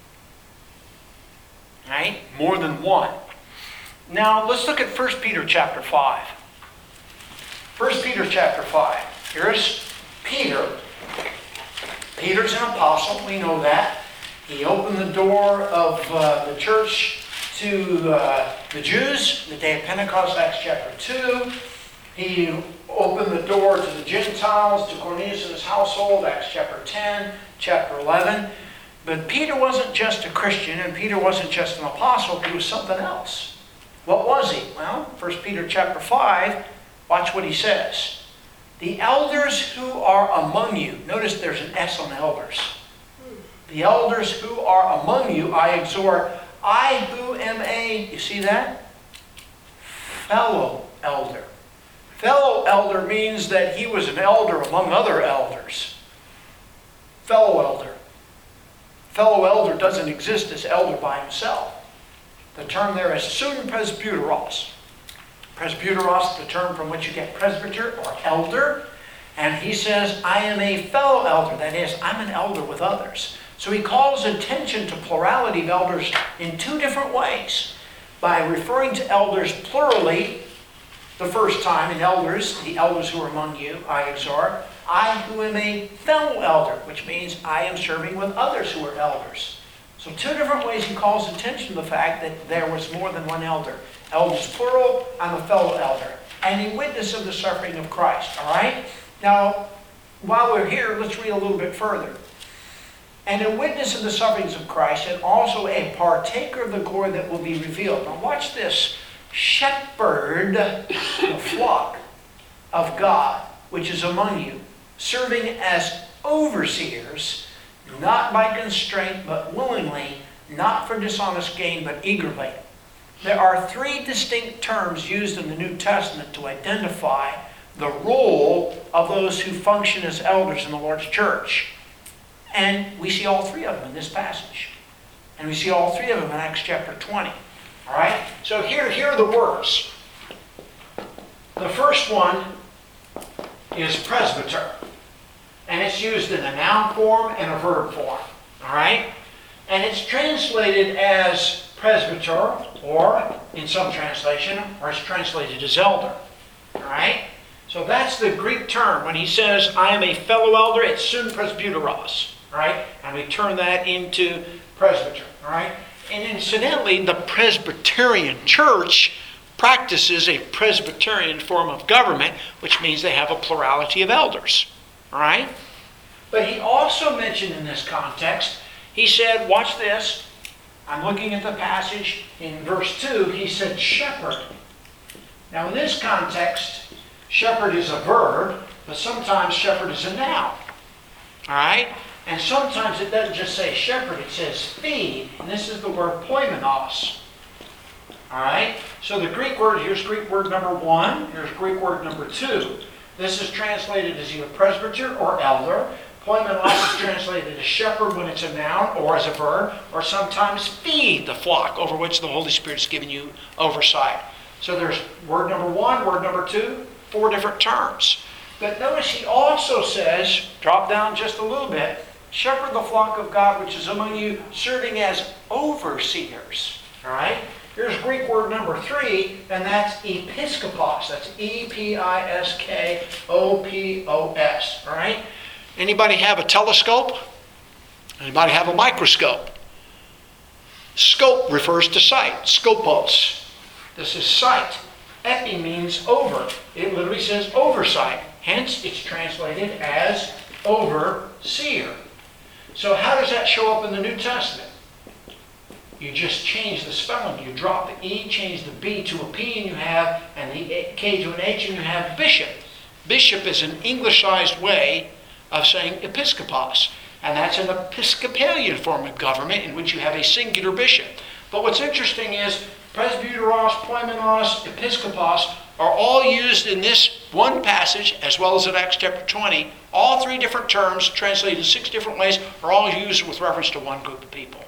Right? More than one. Now let's look at First Peter chapter five. First Peter chapter five. Here's Peter. Peter's an apostle, we know that. He opened the door of uh, the church to uh, the Jews, the day of Pentecost, Acts chapter two. He opened the door to the Gentiles, to Cornelius and his household, Acts chapter ten, chapter eleven. But Peter wasn't just a Christian, and Peter wasn't just an apostle, he was something else. What was he? Well, First Peter chapter five, watch what he says. The elders who are among you, notice there's an S on elders. The elders who are among you, I exhort, I who am a, you see that? Fellow elder. Fellow elder means that he was an elder among other elders. Fellow elder. Fellow elder doesn't exist as elder by himself. The term there is sun presbyteros. Presbyteros, the term from which you get presbyter or elder. And he says, I am a fellow elder. That is, I'm an elder with others. So he calls attention to plurality of elders in two different ways. By referring to elders plurally, the first time in elders, the elders who are among you, I exhort. I who am a fellow elder, which means I am serving with others who are elders. So two different ways he calls attention to the fact that there was more than one elder. Elders plural, I'm a fellow elder. And a witness of the suffering of Christ, all right? Now, while we're here, let's read a little bit further. And a witness of the sufferings of Christ, and also a partaker of the glory that will be revealed. Now watch this. Shepherd the flock of God, which is among you, serving as overseers, not by constraint, but willingly, not for dishonest gain, but eagerly. There are three distinct terms used in the New Testament to identify the role of those who function as elders in the Lord's church. And we see all three of them in this passage. And we see all three of them in Acts chapter twenty. All right? So here, here are the words. The first one is presbyter. And it's used in a noun form and a verb form. All right? And it's translated as presbyter, or in some translation, or it's translated as elder. All right? So that's the Greek term. When he says, I am a fellow elder, it's sun presbyteros. All right? And we turn that into presbyter. All right? And incidentally, the Presbyterian Church practices a Presbyterian form of government, which means they have a plurality of elders. All right? But he also mentioned in this context, he said, watch this. I'm looking at the passage in verse two. He said, shepherd. Now in this context, shepherd is a verb, but sometimes shepherd is a noun. All right? And sometimes it doesn't just say shepherd, it says feed. And this is the word poimenos. All right? So the Greek word, here's Greek word number one. Here's Greek word number two. This is translated as either presbyter or elder. Poimenos is translated as shepherd when it's a noun or as a verb, or sometimes feed the flock over which the Holy Spirit has given you oversight. So there's word number one, word number two, four different terms. But notice he also says, drop down just a little bit, shepherd the flock of God which is among you, serving as overseers. All right? Here's Greek word number three, and that's episkopos. That's E P I S K O P O S. All right? Anybody have a telescope? Anybody have a microscope? Scope refers to sight. Scopos. This is sight. Epi means over. It literally says oversight. Hence, it's translated as overseer. So how does that show up in the New Testament? You just change the spelling. You drop the E, change the B to a P, and you have, and the K to an H, and you have bishop. Bishop is an Englishized way of saying episkopos. And that's an Episcopalian form of government in which you have a singular bishop. But what's interesting is presbyteros, poimenos, episkopos are all used in this one passage as well as in Acts chapter twenty. All three different terms, translated in six different ways, are all used with reference to one group of people.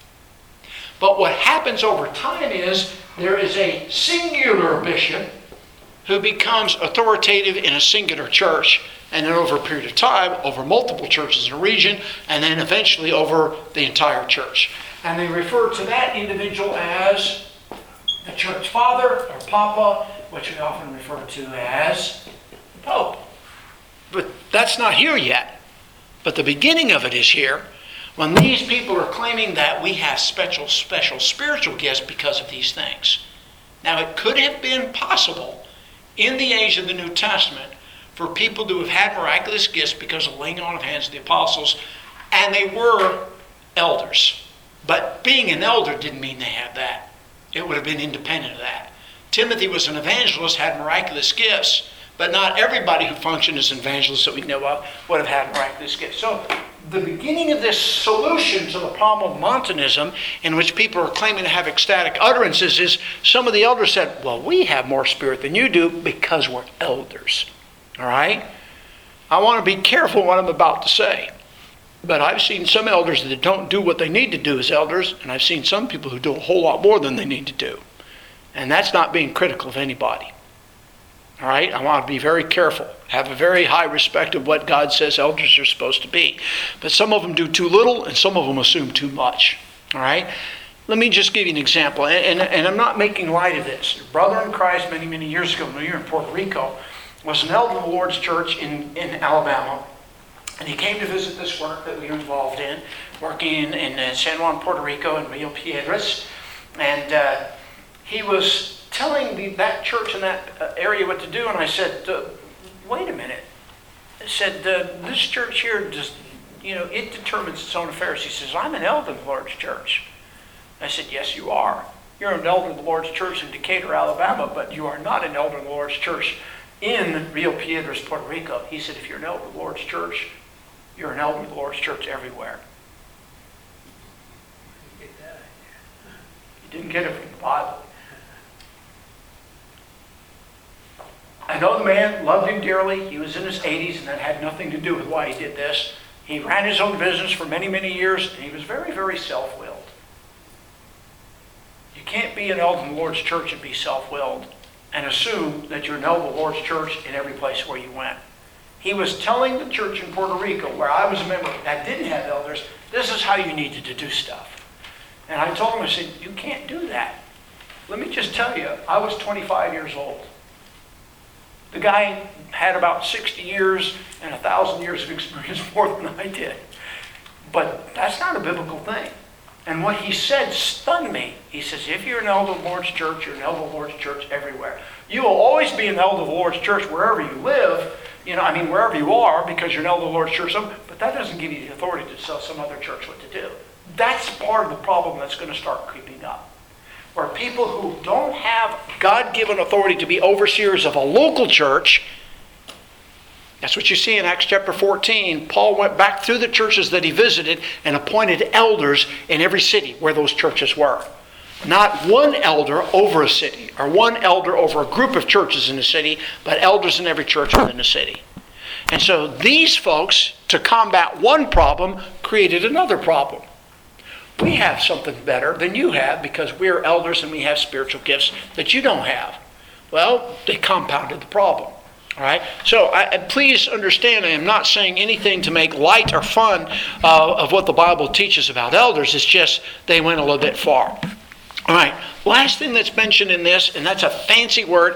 But what happens over time is there is a singular bishop who becomes authoritative in a singular church, and then over a period of time, over multiple churches in a region, and then eventually over the entire church. And they refer to that individual as the church father or papa, which we often refer to as the pope. But that's not here yet. But the beginning of it is here, when these people are claiming that we have special, special spiritual gifts because of these things. Now, it could have been possible in the age of the New Testament for people to have had miraculous gifts because of laying on of hands of the apostles, and they were elders. But being an elder didn't mean they had that. It would have been independent of that. Timothy was an evangelist, had miraculous gifts, but not everybody who functioned as an evangelist that we know of would have had miraculous gifts. So the beginning of this solution to the problem of Montanism, in which people are claiming to have ecstatic utterances, is some of the elders said, well, we have more spirit than you do because we're elders. All right? I want to be careful what I'm about to say. But I've seen some elders that don't do what they need to do as elders, and I've seen some people who do a whole lot more than they need to do. And that's not being critical of anybody. All right? I want to be very careful. Have a very high respect of what God says elders are supposed to be. But some of them do too little, and some of them assume too much. All right? Let me just give you an example. And, and, and I'm not making light of this. A brother in Christ many, many years ago, when we were in Puerto Rico, was an elder of the Lord's church in, in Alabama. And he came to visit this work that we were involved in, working in, in uh, San Juan, Puerto Rico, and Rio Piedras. And uh, he was telling the, that church in that uh, area what to do. And I said, uh, wait a minute. I said, uh, this church here, just, you know, it determines its own affairs. He says, I'm an elder of the Lord's church. I said, yes, you are. You're an elder of the Lord's church in Decatur, Alabama, but you are not an elder of the Lord's church in Rio Piedras, Puerto Rico. He said, if you're an elder of the Lord's church, you're an elder of the Lord's church everywhere. You didn't get it from the Bible. I know the man, loved him dearly. He was in his eighties, and that had nothing to do with why he did this. He ran his own business for many, many years, and he was very, very self-willed. You can't be an elder in the Lord's church and be self-willed and assume that you're an elder of the Lord's church in every place where you went. He was telling the church in Puerto Rico, where I was a member that didn't have elders, this is how you needed to do stuff. And I told him, I said, you can't do that. Let me just tell you, I was twenty-five years old. The guy had about sixty years and a thousand years of experience more than I did. But that's not a biblical thing. And what he said stunned me. He says, if you're an elder of the Lord's church, you're an elder of the Lord's church everywhere. You will always be an elder of the Lord's church wherever you live. You know, I mean, wherever you are, because you're an elder of the Lord's church. But that doesn't give you the authority to tell some other church what to do. That's part of the problem that's going to start creeping up. Where people who don't have God-given authority to be overseers of a local church, that's what you see in Acts chapter fourteen. Paul went back through the churches that he visited and appointed elders in every city where those churches were. Not one elder over a city, or one elder over a group of churches in the city, but elders in every church within the city. And so these folks, to combat one problem, created another problem. We have something better than you have because we're elders and we have spiritual gifts that you don't have. Well, they compounded the problem. All right. So I, please understand, I am not saying anything to make light or fun uh, of what the Bible teaches about elders. It's just they went a little bit far. All right. Last thing that's mentioned in this, and that's a fancy word,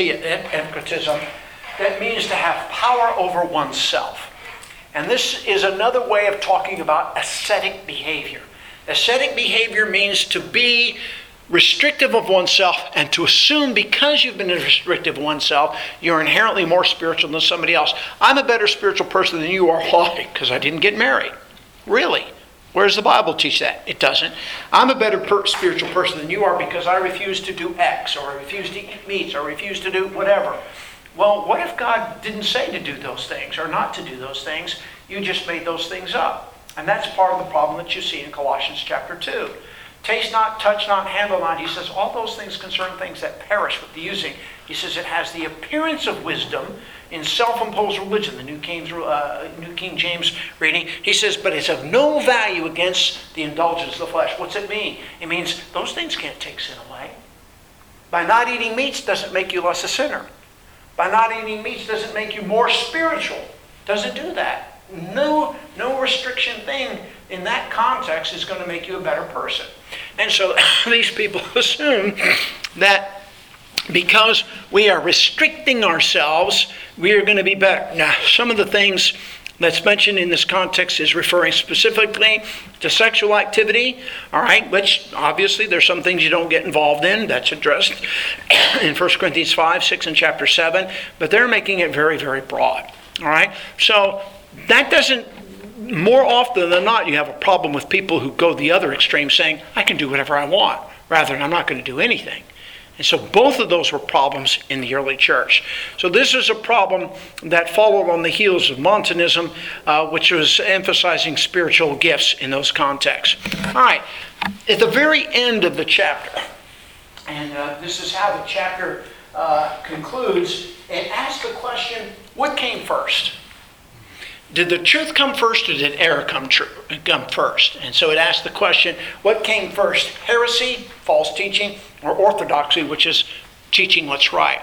ekrotism, that means to have power over oneself. And this is another way of talking about ascetic behavior. Ascetic behavior means to be restrictive of oneself and to assume because you've been restrictive of oneself, you're inherently more spiritual than somebody else. I'm a better spiritual person than you are. Why? Because I didn't get married. Really? Where does the Bible teach that? It doesn't. I'm a better per- spiritual person than you are because I refuse to do X, or I refuse to eat meats, or I refuse to do whatever. Well, what if God didn't say to do those things or not to do those things? You just made those things up. And that's part of the problem that you see in Colossians chapter two. Taste not, touch not, handle not. He says all those things concern things that perish with the using. He says it has the appearance of wisdom in self-imposed religion, the New King, uh, New King James reading. He says, but it's of no value against the indulgence of the flesh. What's it mean? It means those things can't take sin away. By not eating meats doesn't make you less a sinner. By not eating meats doesn't make you more spiritual. Doesn't do that. No, no restriction thing in that context is going to make you a better person. And so these people assume that because we are restricting ourselves, we are going to be better. Now, some of the things that's mentioned in this context is referring specifically to sexual activity, all right, which obviously there's some things you don't get involved in. That's addressed in First Corinthians five, six, and chapter seven, but they're making it very, very broad, all right? So that doesn't, more often than not, you have a problem with people who go the other extreme saying, I can do whatever I want, rather than I'm not going to do anything. And so both of those were problems in the early church. So this is a problem that followed on the heels of Montanism, uh, which was emphasizing spiritual gifts in those contexts. All right, at the very end of the chapter, and uh, this is how the chapter uh, concludes, it asks the question, what came first? Did the truth come first or did error come, true, come first? And so it asks the question, what came first? Heresy, false teaching, or orthodoxy, which is teaching what's right?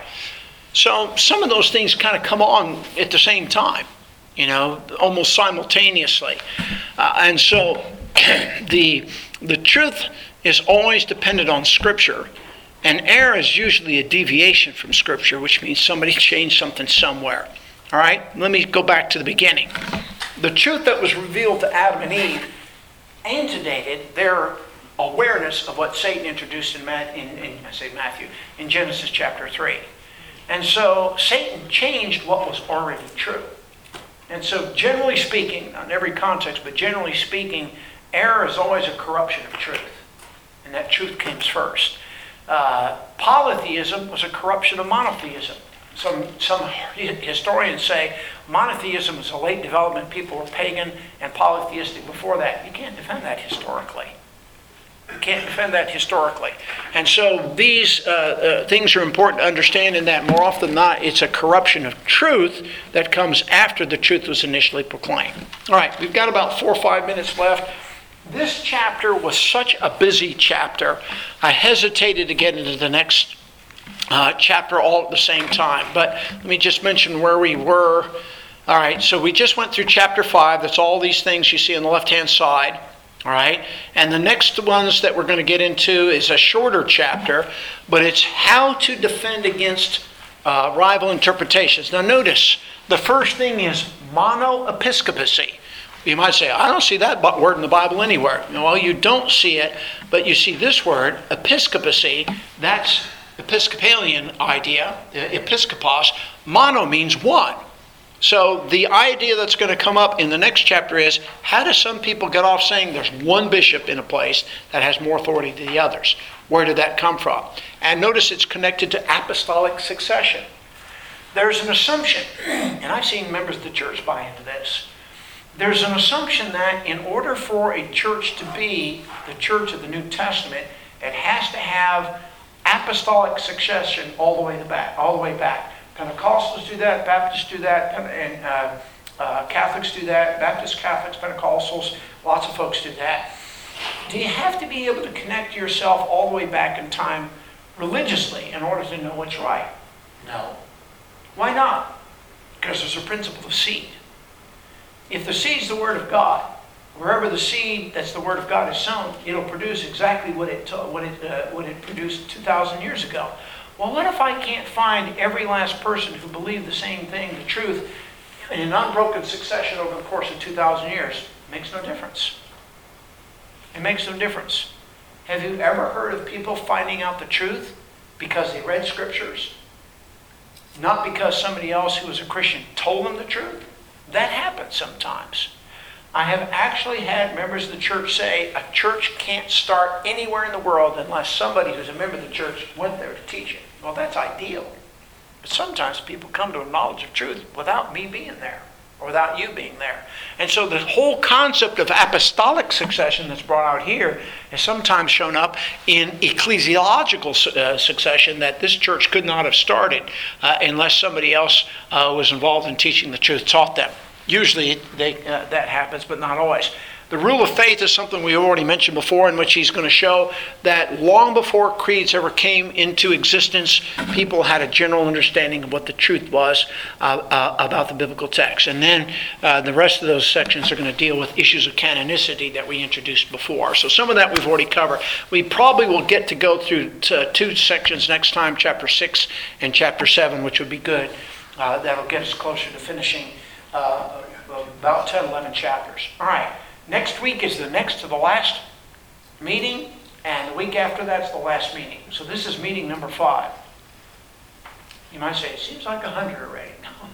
So some of those things kind of come on at the same time, you know, almost simultaneously. Uh, and so the, the truth is always dependent on Scripture An error is usually a deviation from Scripture, which means somebody changed something somewhere. All right? Let me go back to the beginning. The truth that was revealed to Adam and Eve antedated their awareness of what Satan introduced in, Matt, in, in I say Matthew, in Genesis chapter three. And so Satan changed what was already true. And so generally speaking, not in every context, but generally speaking, error is always a corruption of truth. And that truth comes first. Uh, polytheism was a corruption of monotheism. Some, some historians say monotheism was a late development. People were pagan and polytheistic before that. You can't defend that historically. You can't defend that historically. And so these uh, uh, things are important to understand, in that more often than not, it's a corruption of truth that comes after the truth was initially proclaimed. All right, we've got about four or five minutes left. This chapter was such a busy chapter, I hesitated to get into the next uh, chapter all at the same time. But let me just mention where we were. All right, so we just went through chapter five. That's all these things you see on the left-hand side. All right, and the next ones that we're going to get into is a shorter chapter, but it's how to defend against uh, rival interpretations. Now notice, the first thing is monoepiscopacy. You might say, I don't see that word in the Bible anywhere. Well, you don't see it, but you see this word, episcopacy. That's Episcopalian idea, episkopos. Mono means one. So the idea that's going to come up in the next chapter is, how do some people get off saying there's one bishop in a place that has more authority than the others? Where did that come from? And notice it's connected to apostolic succession. There's an assumption, and I've seen members of the church buy into this. There's an assumption that in order for a church to be the church of the New Testament, it has to have apostolic succession all the way back, all the way back. Pentecostals do that, Baptists do that, and uh, uh, Catholics do that, Baptists, Catholics, Pentecostals, lots of folks do that. Do you have to be able to connect yourself all the way back in time religiously in order to know what's right? No. Why not? Because there's a principle of seed. If the seed's the Word of God, wherever the seed that's the Word of God is sown, it'll produce exactly what it, what it, uh, what it produced two thousand years ago. Well, what if I can't find every last person who believed the same thing, the truth, in an unbroken succession over the course of two thousand years? It makes no difference. It makes no difference. Have you ever heard of people finding out the truth because they read scriptures? Not because somebody else who was a Christian told them the truth? That happens sometimes. I have actually had members of the church say a church can't start anywhere in the world unless somebody who's a member of the church went there to teach it. Well, that's ideal. But sometimes people come to a knowledge of truth without me being there, or without you being there. And so the whole concept of apostolic succession that's brought out here is sometimes shown up in ecclesiological uh, succession, that this church could not have started uh, unless somebody else uh, was involved in teaching the truth, taught them. Usually they, uh, that happens, but not always. The rule of faith is something we already mentioned before, in which he's going to show that long before creeds ever came into existence, people had a general understanding of what the truth was uh, uh, about the biblical text. And then uh, the rest of those sections are going to deal with issues of canonicity that we introduced before. So some of that we've already covered. We probably will get to go through to two sections next time, chapter six and chapter seven, which would be good. Uh, that'll get us closer to finishing uh, about ten, eleven chapters. All right. Next week is the next to the last meeting, and the week after that's the last meeting. So this is meeting number five. You might say, it seems like a hundred already.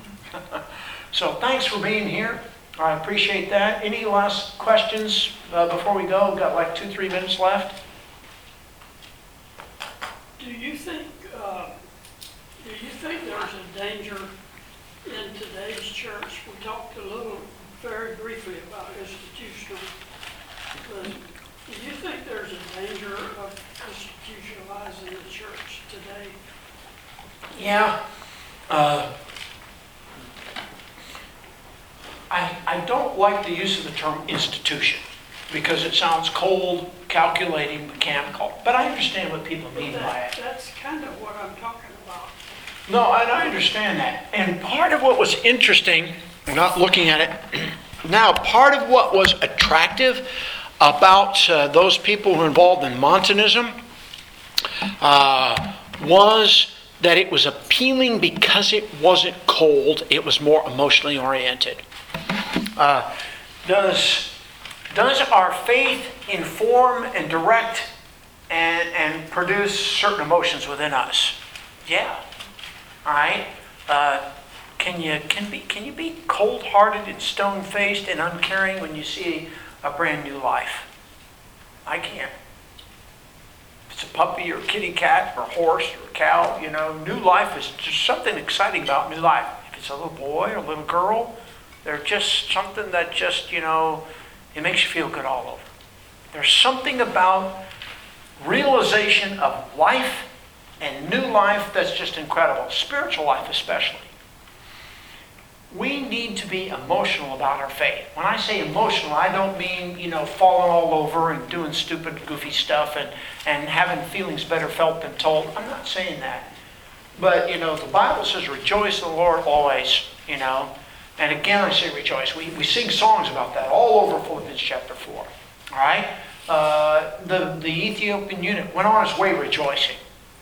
So thanks for being here. I appreciate that. Any last questions uh, before we go? We've got like two, three minutes left. Do you think, uh, do you think there's a danger in today's church? We talked a little very briefly about institutional, but do you think there's a danger of institutionalizing the church today? Yeah. Uh, I, I don't like the use of the term institution because it sounds cold, calculating, mechanical. But I understand what people mean that, by it. That's kind of what I'm talking about. No, and I understand that. And part of what was interesting, we're not looking at it now, part of what was attractive about uh, those people who were involved in Montanism uh, was that it was appealing because it wasn't cold. It was more emotionally oriented. Uh, does, does our faith inform and direct and, and produce certain emotions within us? Yeah. All right. Uh, can you can be can you be cold-hearted and stone-faced and uncaring when you see a brand new life? I can't. If it's a puppy or a kitty cat or a horse or a cow, you know, new life is just something exciting about new life. If it's a little boy or a little girl, they're just something that just, you know, it makes you feel good all over. There's something about realization of life and new life that's just incredible. Spiritual life especially. We need to be emotional about our faith. When I say emotional, I don't mean, you know, falling all over and doing stupid, goofy stuff and, and having feelings better felt than told. I'm not saying that. But, you know, the Bible says rejoice in the Lord always, you know. And again, I say rejoice. We, we sing songs about that all over Philippians chapter four. All right? Uh, the, the Ethiopian eunuch went on his way rejoicing.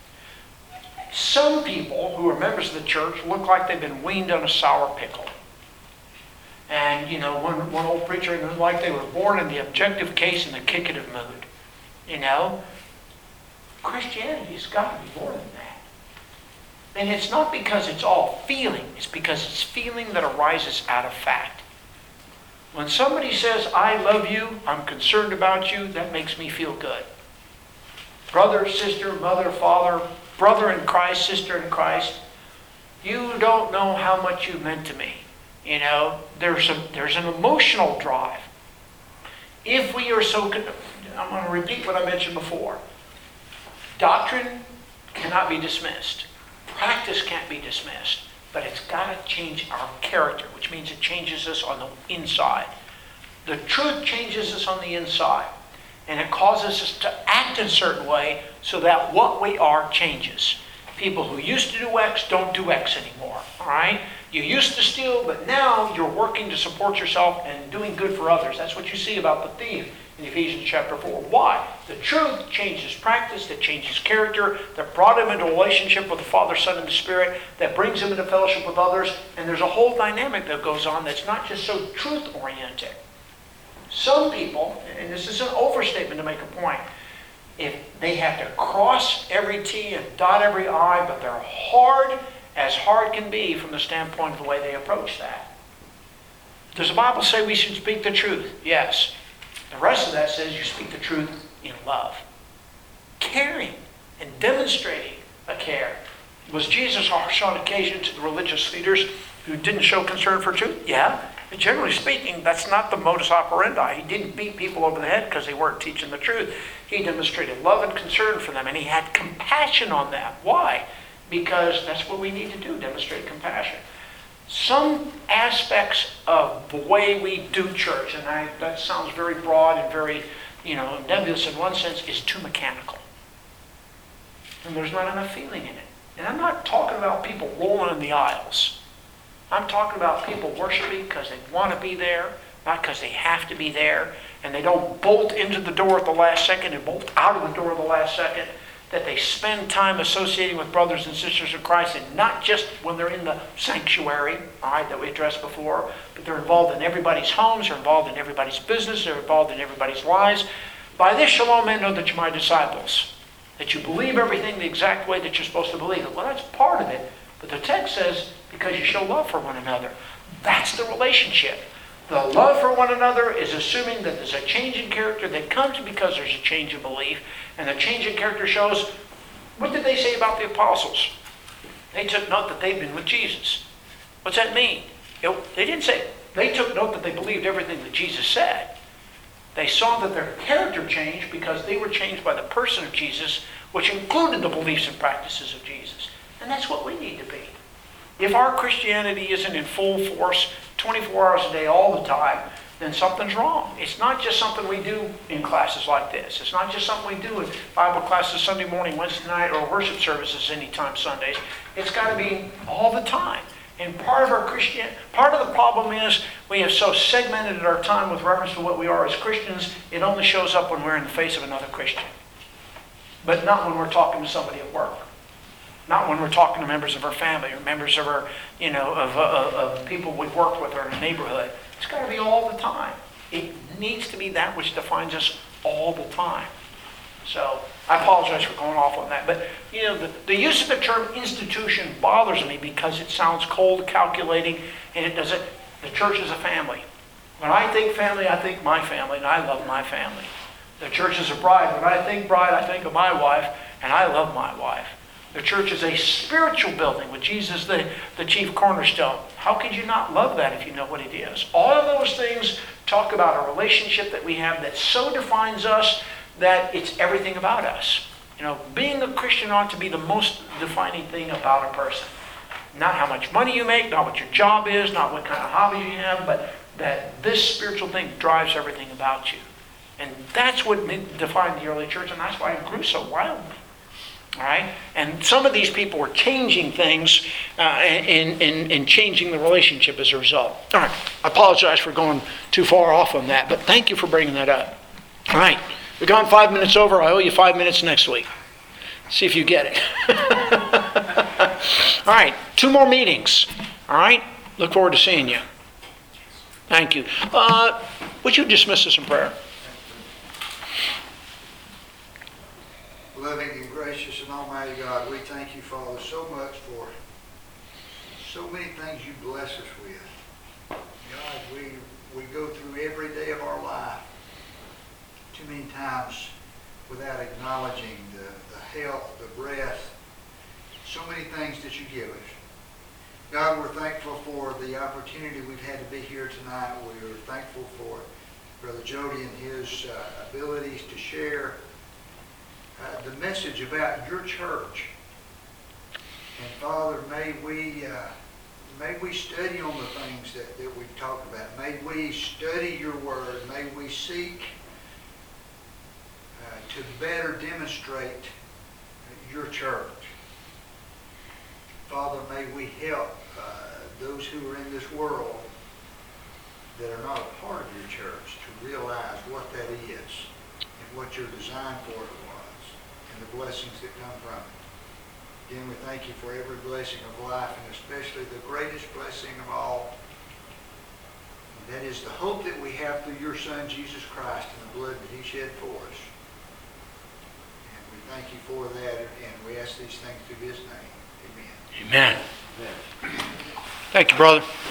Some people who are members of the church look like they've been weaned on a sour pickle. And, you know, one, one old preacher looked like they were born in the objective case in the kickative mood. You know? Christianity's got to be more than that. And it's not because it's all feeling. It's because it's feeling that arises out of fact. When somebody says, I love you, I'm concerned about you, that makes me feel good. Brother, sister, mother, father, brother in Christ, sister in Christ, you don't know how much you meant to me. You know, there's a, there's an emotional drive. If we are so, I'm going to repeat what I mentioned before. Doctrine cannot be dismissed. Practice can't be dismissed. But it's got to change our character, which means it changes us on the inside. The truth changes us on the inside. And it causes us to act in a certain way so that what we are changes. People who used to do X don't do X anymore. All right? You used to steal, but now you're working to support yourself and doing good for others. That's what you see about the thief in Ephesians chapter four. Why? The truth changes practice, that changes character, that brought him into a relationship with the Father, Son, and the Spirit, that brings him into fellowship with others. And there's a whole dynamic that goes on that's not just so truth-oriented. Some people, and this is an overstatement to make a point, if they have to cross every T and dot every I, but they're hard as hard can be from the standpoint of the way they approach that. Does the Bible say we should speak the truth? Yes. The rest of that says you speak the truth in love. Caring and demonstrating a care. Was Jesus harsh on occasion to the religious leaders who didn't show concern for truth? Yeah. But generally speaking, that's not the modus operandi. He didn't beat people over the head because they weren't teaching the truth. He demonstrated love and concern for them, and he had compassion on them. Why? Because that's what we need to do, demonstrate compassion. Some aspects of the way we do church, and I, that sounds very broad and very, you know, nebulous in one sense, is too mechanical. And there's not enough feeling in it. And I'm not talking about people rolling in the aisles. I'm talking about people worshiping because they want to be there, not because they have to be there, and they don't bolt into the door at the last second and bolt out of the door at the last second, that they spend time associating with brothers and sisters in Christ, and not just when they're in the sanctuary, all right, that we addressed before, but they're involved in everybody's homes, they're involved in everybody's business, they're involved in everybody's lives. By this shall all men know that you're my disciples, that you believe everything the exact way that you're supposed to believe it. Well, that's part of it, but the text says, because you show love for one another. That's the relationship. The love for one another is assuming that there's a change in character that comes because there's a change in belief. And the change in character shows, what did they say about the apostles? They took note that they'd been with Jesus. What's that mean? It, they didn't say, they took note that they believed everything that Jesus said. They saw that their character changed because they were changed by the person of Jesus, which included the beliefs and practices of Jesus. And that's what we need to be. If our Christianity isn't in full force twenty-four hours a day all the time, then something's wrong. It's not just something we do in classes like this. It's not just something we do in Bible classes Sunday morning, Wednesday night, or worship services anytime Sundays. It's got to be all the time. And part of our Christian, part of the problem is we have so segmented our time with reference to what we are as Christians, it only shows up when we're in the face of another Christian. but not when we're talking to somebody at work. Not when we're talking to members of our family or members of our, you know, of, of, of people we've worked with or in the neighborhood. It's got to be all the time. It needs to be that which defines us all the time. So I apologize for going off on that. But, you know, the, the use of the term institution bothers me because it sounds cold, calculating, and it doesn't. The church is a family. When I think family, I think my family, and I love my family. The church is a bride. When I think bride, I think of my wife, and I love my wife. The church is a spiritual building with Jesus, the, the chief cornerstone. How could you not love that if you know what it is? All of those things talk about a relationship that we have that so defines us that it's everything about us. You know, being a Christian ought to be the most defining thing about a person. Not how much money you make, not what your job is, not what kind of hobbies you have, but that this spiritual thing drives everything about you. And that's what defined the early church, and that's why it grew so wildly. All right? And some of these people were changing things uh, and, and, and changing the relationship as a result. All right. I apologize for going too far off on that, but thank you for bringing that up. All right. We've gone five minutes over. I owe you five minutes next week. See if you get it. All right. Two more meetings. All right. Look forward to seeing you. Thank you. Uh, would you dismiss us in prayer? Loving and gracious and almighty God, we thank you, Father, so much for so many things you bless us with. God, we, we go through every day of our life too many times without acknowledging the, the health, the breath, so many things that you give us. God, we're thankful for the opportunity we've had to be here tonight. We're thankful for Brother Jody and his uh, abilities to share Uh, the message about your church. And Father, may we uh, may we study on the things that, that we've talked about. May we study your word. May we seek uh, to better demonstrate your church. Father, may we help uh, those who are in this world that are not a part of your church to realize what that is and what your design for it was, and the blessings that come from it. Again, we thank you for every blessing of life, and especially the greatest blessing of all. And that is the hope that we have through your Son, Jesus Christ, and the blood that he shed for us. And we thank you for that, and we ask these things through his name. Amen. Amen. Amen. Thank you, brother.